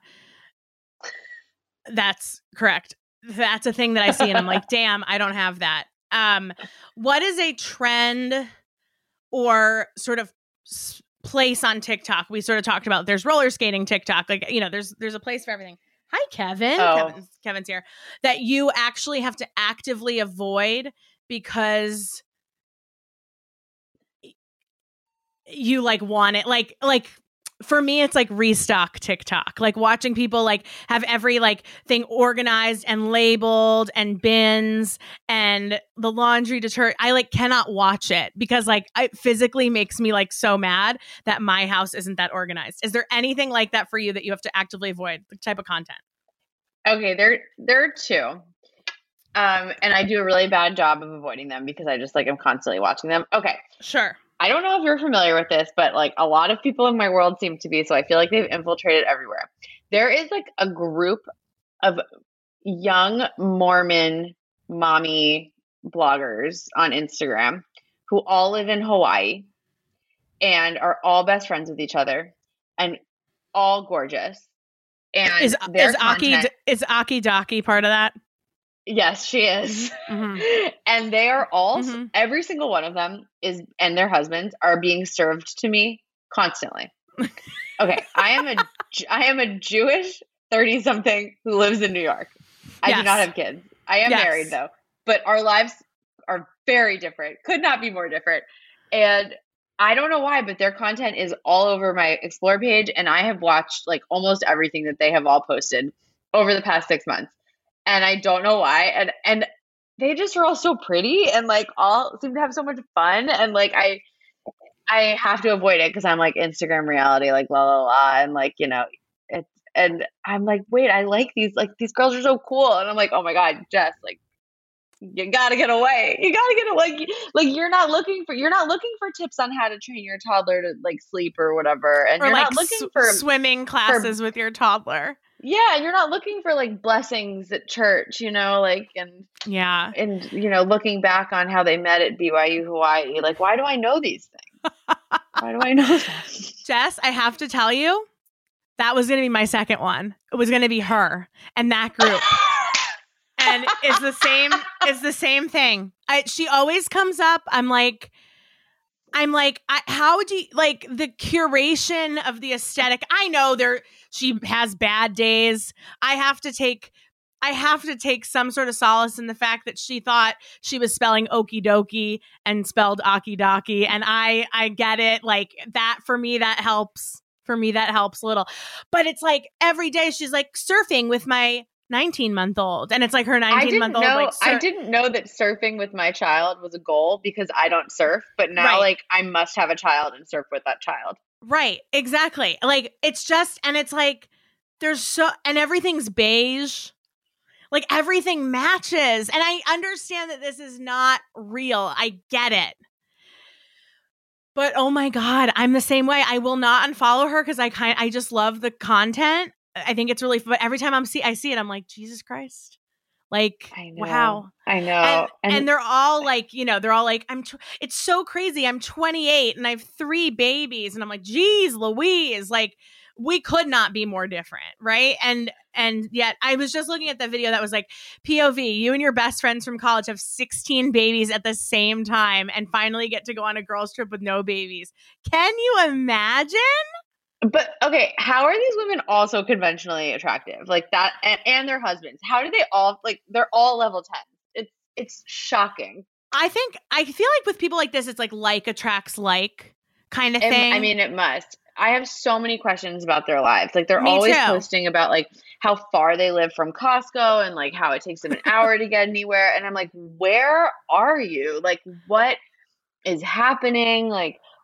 that's correct. That's a thing that I see. And I'm like, damn, I don't have that. Um, what is a trend or sort of s- place on TikTok? We sort of talked about there's roller skating TikTok. Like, you know, there's, there's a place for everything. Hi, Kevin. Oh. Kevin's, Kevin's here. That you actually have to actively avoid because you like want it. Like, like for me, it's like restock TikTok, like watching people like have every like thing organized and labeled and bins and the laundry detergent. I like cannot watch it because like it physically makes me like so mad that my house isn't that organized. Is there anything like that for you that you have to actively avoid, the type of content? Okay, there there are two. Um, and I do a really bad job of avoiding them because I just like I'm constantly watching them. Okay. Sure. I don't know if you're familiar with this, but like a lot of people in my world seem to be, so I feel like they've infiltrated everywhere. There is like a group of young Mormon mommy bloggers on Instagram who all live in Hawaii and are all best friends with each other and all gorgeous. And Is their is Aki content, is Aki Daki part of that? yes, she is. Mhm. And they are all, Mhm. every single one of them is, and their husbands are being served to me constantly. Okay, I am a, I am a Jewish thirty something who lives in New York. I Yes. do not have kids. I am Yes. married though, but our lives are very different. Could not be more different. And I don't know why, but their content is all over my Explore page. And I have watched like almost everything that they have all posted over the past six months. And I don't know why. And, and they just are all so pretty and like all seem to have so much fun. And like, I, I have to avoid it because I'm like Instagram reality, like la la la. And like, you know, it's, and I'm like, wait, I like these, like these girls are so cool. And I'm like, oh my God, Jess, like, you gotta get away. You gotta get away. Like, like you're not looking for you're not looking for tips on how to train your toddler to like sleep or whatever. And Or you're like not looking sw- for swimming classes with your toddler. yeah, and you're not looking for like blessings at church, you know, like and Yeah. and you know, looking back on how they met at B Y U Hawaii. Like, why do I know these things? Why do I know that? Jess, I have to tell you, that was going to be my second one. It was going to be her and that group. And it's the same, it's the same thing. I, she always comes up. I'm like, I'm like, I, how would you like the curation of the aesthetic? I know there, she has bad days. I have to take, I have to take some sort of solace in the fact that she thought she was spelling okie dokie and spelled aki daki. And I, I get it. Like that for me, that helps. For me, that helps a little. But it's like every day she's like surfing with my nineteen month old. And it's like her nineteen month old. I didn't know, like, sur- I didn't know that surfing with my child was a goal because I don't surf. But now, Right. like, I must have a child and surf with that child. Right. Exactly. Like it's just, and it's like, there's so, and everything's beige. Like everything matches. And I understand that this is not real. I get it. But oh my God, I'm the same way. I will not unfollow her because I kind I just love the content. I think it's really fun. But every time I'm see I see it, I'm like, Jesus Christ. Like, I know. wow. I know. And, and, And- they're all like, you know, they're all like, I'm, tw- it's so crazy. I'm twenty-eight and I have three babies. And I'm like, geez, Louise, like, we could not be more different. Right. And, and yet I was just looking at the video that was like, P O V, you and your best friends from college have sixteen babies at the same time and finally get to go on a girls trip with no babies. Can you imagine? But okay, how are these women also conventionally attractive? Like that and, and their husbands. How do they all like they're all level ten? It's it's shocking. I think, I feel like with people like this, it's like like attracts like kind of And, thing. I mean, it must. I have so many questions about their lives. Like they're Me always too. posting about like how far they live from Costco and like how it takes them an hour to get anywhere. And I'm like, where are you? Like what is happening? Like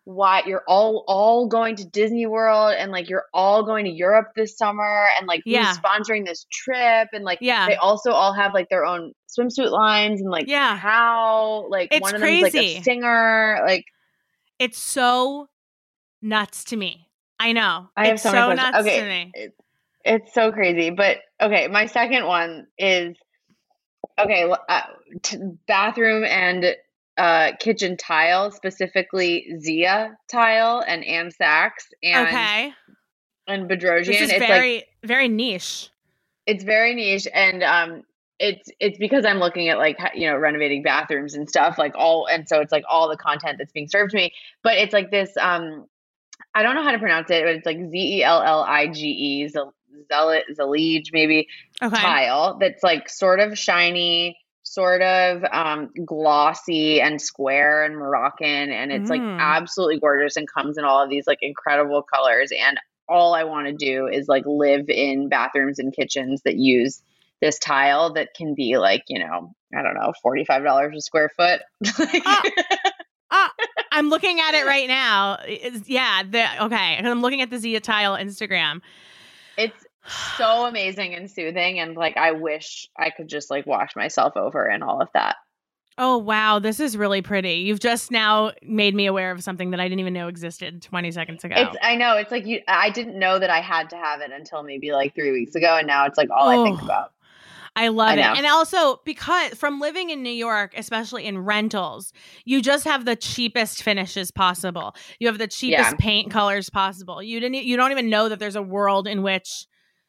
why you're all all going to Disney World and like you're all going to Europe this summer and like who's Yeah. sponsoring this trip and like Yeah. they also all have like their own swimsuit lines and like Yeah. how like It's one of them is like crazy. a singer. Like It's so nuts to me. I know. I have It's so so many questions. nuts Okay. to me. It, it's so crazy. But okay, my second one is okay, l- uh, t- bathroom and uh kitchen tile, specifically Zia tile and Anne Sachs and Okay. and This Bedrosian. is It's like very, very niche. it's very niche and um it's it's because I'm looking at like you know renovating bathrooms and stuff like all and so it's like all the content that's being served to me, but it's like this um I don't know how to pronounce it, but it's like Z E L L I G E, Zealot, Zalige, maybe Okay. tile that's like sort of shiny, sort of um, glossy and square and Moroccan. And it's like Mm. absolutely gorgeous and comes in all of these like incredible colors. And all I want to do is like live in bathrooms and kitchens that use this tile that can be like, you know, I don't know, forty-five dollars a square foot. Ah, ah, I'm looking at it right now. It's, yeah. The, okay. I'm looking at the Zia Tile Instagram. It's so amazing and soothing. And like, I wish I could just like wash myself over and all of that. Oh, wow. This is really pretty. You've just now made me aware of something that I didn't even know existed twenty seconds ago. It's, I know. It's like you, I didn't know that I had to have it until maybe like three weeks ago. And now it's like all Oh. I think about. I love I it. know. And also because from living in New York, especially in rentals, you just have the cheapest finishes possible. You have the cheapest Yeah. paint colors possible. You didn't you don't even know that there's a world in which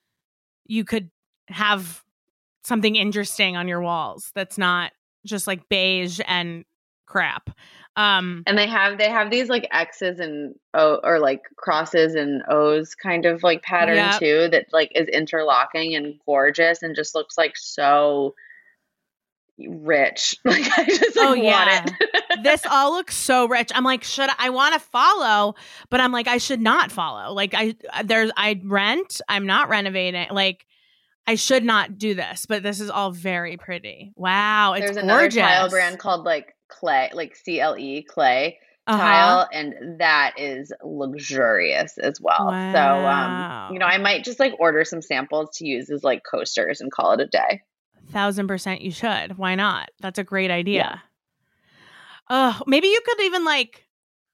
you could have something interesting on your walls that's not just like beige and crap. Um And they have, they have these like X's and O or like crosses and O's kind of like pattern Yep. too, that like is interlocking and gorgeous and just looks like so rich. Like I just like Oh, want yeah. it. This all looks so rich. I'm like, should I, I want to follow, but I'm like, I should not follow. Like I, there's, I rent, I'm not renovating. Like I should not do this, but this is all very pretty. Wow. It's There's another gorgeous. tile brand called like Clay, like C L E Clay Uh-huh. tile, and that is luxurious as well. So, Wow. um, you know, I might just like order some samples to use as like coasters and call it a day. Thousand percent you should. Why not? That's a great idea. Yeah. Oh, maybe you could even like,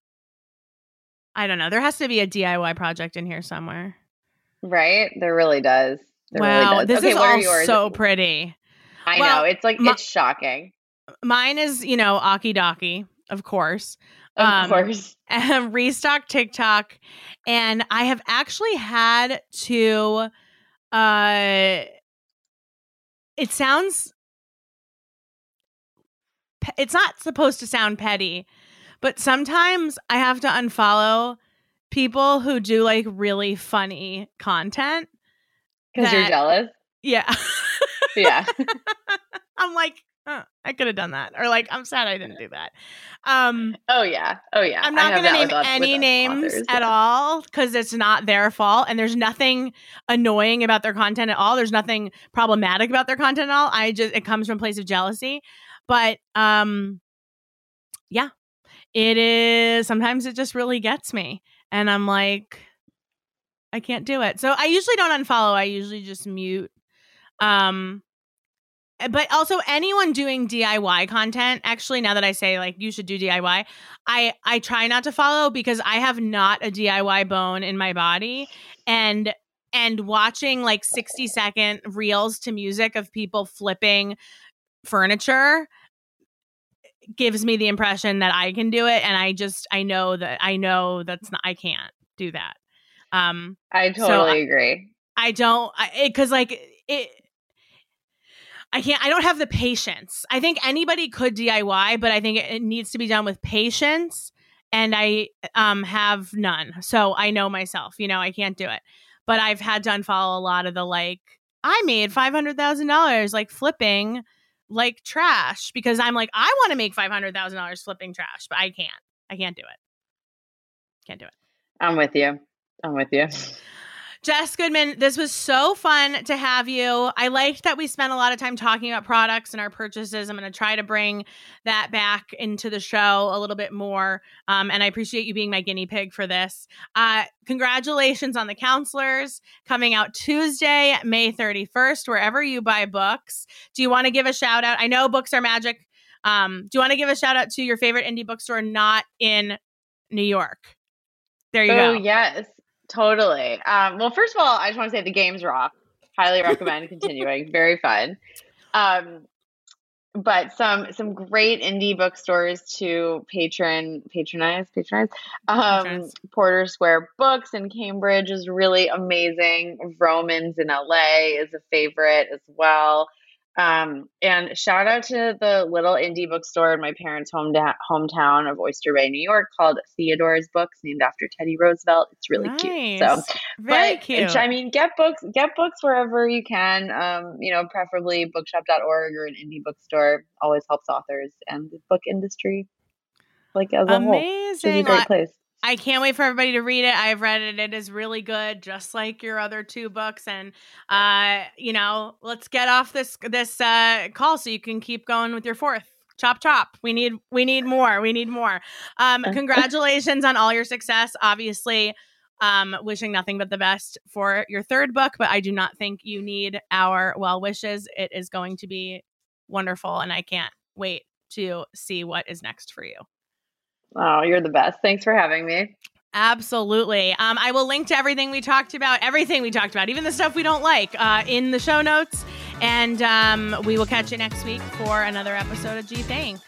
I don't know. There has to be a D I Y project in here somewhere. Right? There really does. There Wow. really does. This Okay, is what are all yours? so pretty. I well, know. It's like, my- it's shocking. Mine is, you know, Aki Daki, of course. Of Um, course. and Restock TikTok. And I have actually had to, uh, it sounds, pe- it's not supposed to sound petty, but sometimes I have to unfollow people who do like really funny content. Because you're that- jealous. Yeah. Yeah. I'm like, huh, I could have done that. Or like, I'm sad I didn't do that. Um, Oh, yeah. Oh, yeah. I'm I not have going to that name with, au- any with names authors, at yeah. all because it's not their fault. And there's nothing annoying about their content at all. There's nothing problematic about their content at all. I just, it comes from a place of jealousy. But um, yeah, it is. Sometimes it just really gets me. And I'm like, I can't do it. So I usually don't unfollow. I usually just mute. Um, but also anyone doing D I Y content, actually, now that I say like you should do D I Y, I, I try not to follow because I have not a D I Y bone in my body. And and watching like sixty second reels to music of people flipping furniture gives me the impression that I can do it. And I just, I know that I know that's not, I can't do that. Um, I So totally I- agree. I don't, because like it, I can't, I don't have the patience. I think anybody could D I Y, but I think it, it needs to be done with patience. And I um, have none. So I know myself, you know, I can't do it. But I've had to unfollow a lot of the like, I made five hundred thousand dollars like flipping like trash because I'm like, I want to make five hundred thousand dollars flipping trash, but I can't. I can't do it. Can't do it. I'm with you. I'm with you. Jess Goodman, this was so fun to have you. I liked that we spent a lot of time talking about products and our purchases. I'm going to try to bring that back into the show a little bit more. Um, and I appreciate you being my guinea pig for this. Uh, congratulations on The Counselors, coming out Tuesday, May thirty-first, wherever you buy books. Do you want to give a shout out? I know books are magic. Um, do you want to give a shout out to your favorite indie bookstore not in New York? There you oh, go. Oh, yes. Totally. Um, well, first of all, I just want to say the games rock. Highly recommend continuing. Very fun. Um, but some some great indie bookstores to patron patronize patronize. Um, Patrons. Porter Square Books in Cambridge is really amazing. Romans in L A is a favorite as well. Um, and shout out to the little indie bookstore in my parents' home hometown of Oyster Bay, New York, called Theodore's Books, named after Teddy Roosevelt. It's really nice. cute. So, very but, cute. I mean, get books, get books wherever you can. Um, you know, preferably bookshop dot org or an indie bookstore. Always helps authors and the book industry, like as a Amazing. whole. It's a great place. I can't wait for everybody to read it. I've read it. It is really good, just like your other two books. And, uh, you know, let's get off this this uh, call so you can keep going with your fourth. Chop, chop. We need we need more. We need more. Um, congratulations on all your success. Obviously, um, wishing nothing but the best for your third book. But I do not think you need our well wishes. It is going to be wonderful. And I can't wait to see what is next for you. Oh, you're the best. Thanks for having me. Absolutely. Um, I will link to everything we talked about, everything we talked about, even the stuff we don't like, uh, in the show notes. And um, we will catch you next week for another episode of Gee Thanks.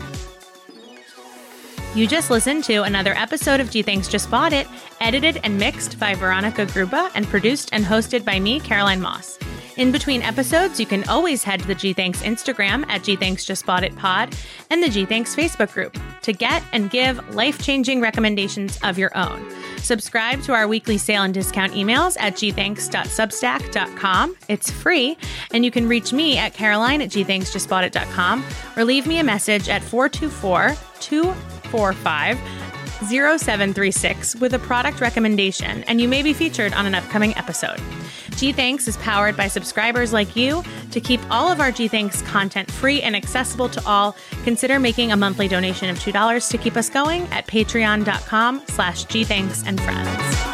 You just listened to another episode of Gee Thanks Just Bought It, edited and mixed by Veronica Gruba and produced and hosted by me, Caroline Moss. In between episodes, you can always head to the Gee Thanks Instagram at Gee Thanks Just Bought It Pod and the Gee Thanks Facebook group to get and give life-changing recommendations of your own. Subscribe to our weekly sale and discount emails at gee thanks dot substack dot com. It's free, and you can reach me at Caroline at gee thanks just bought it dot com or leave me a message at four two four, two four five, zero seven three six with a product recommendation, and you may be featured on an upcoming episode. Gee Thanks is powered by subscribers like you. To keep all of our Gee Thanks content free and accessible to all, consider making a monthly donation of two dollars to keep us going at patreon dot com slash Gee Thanks and friends.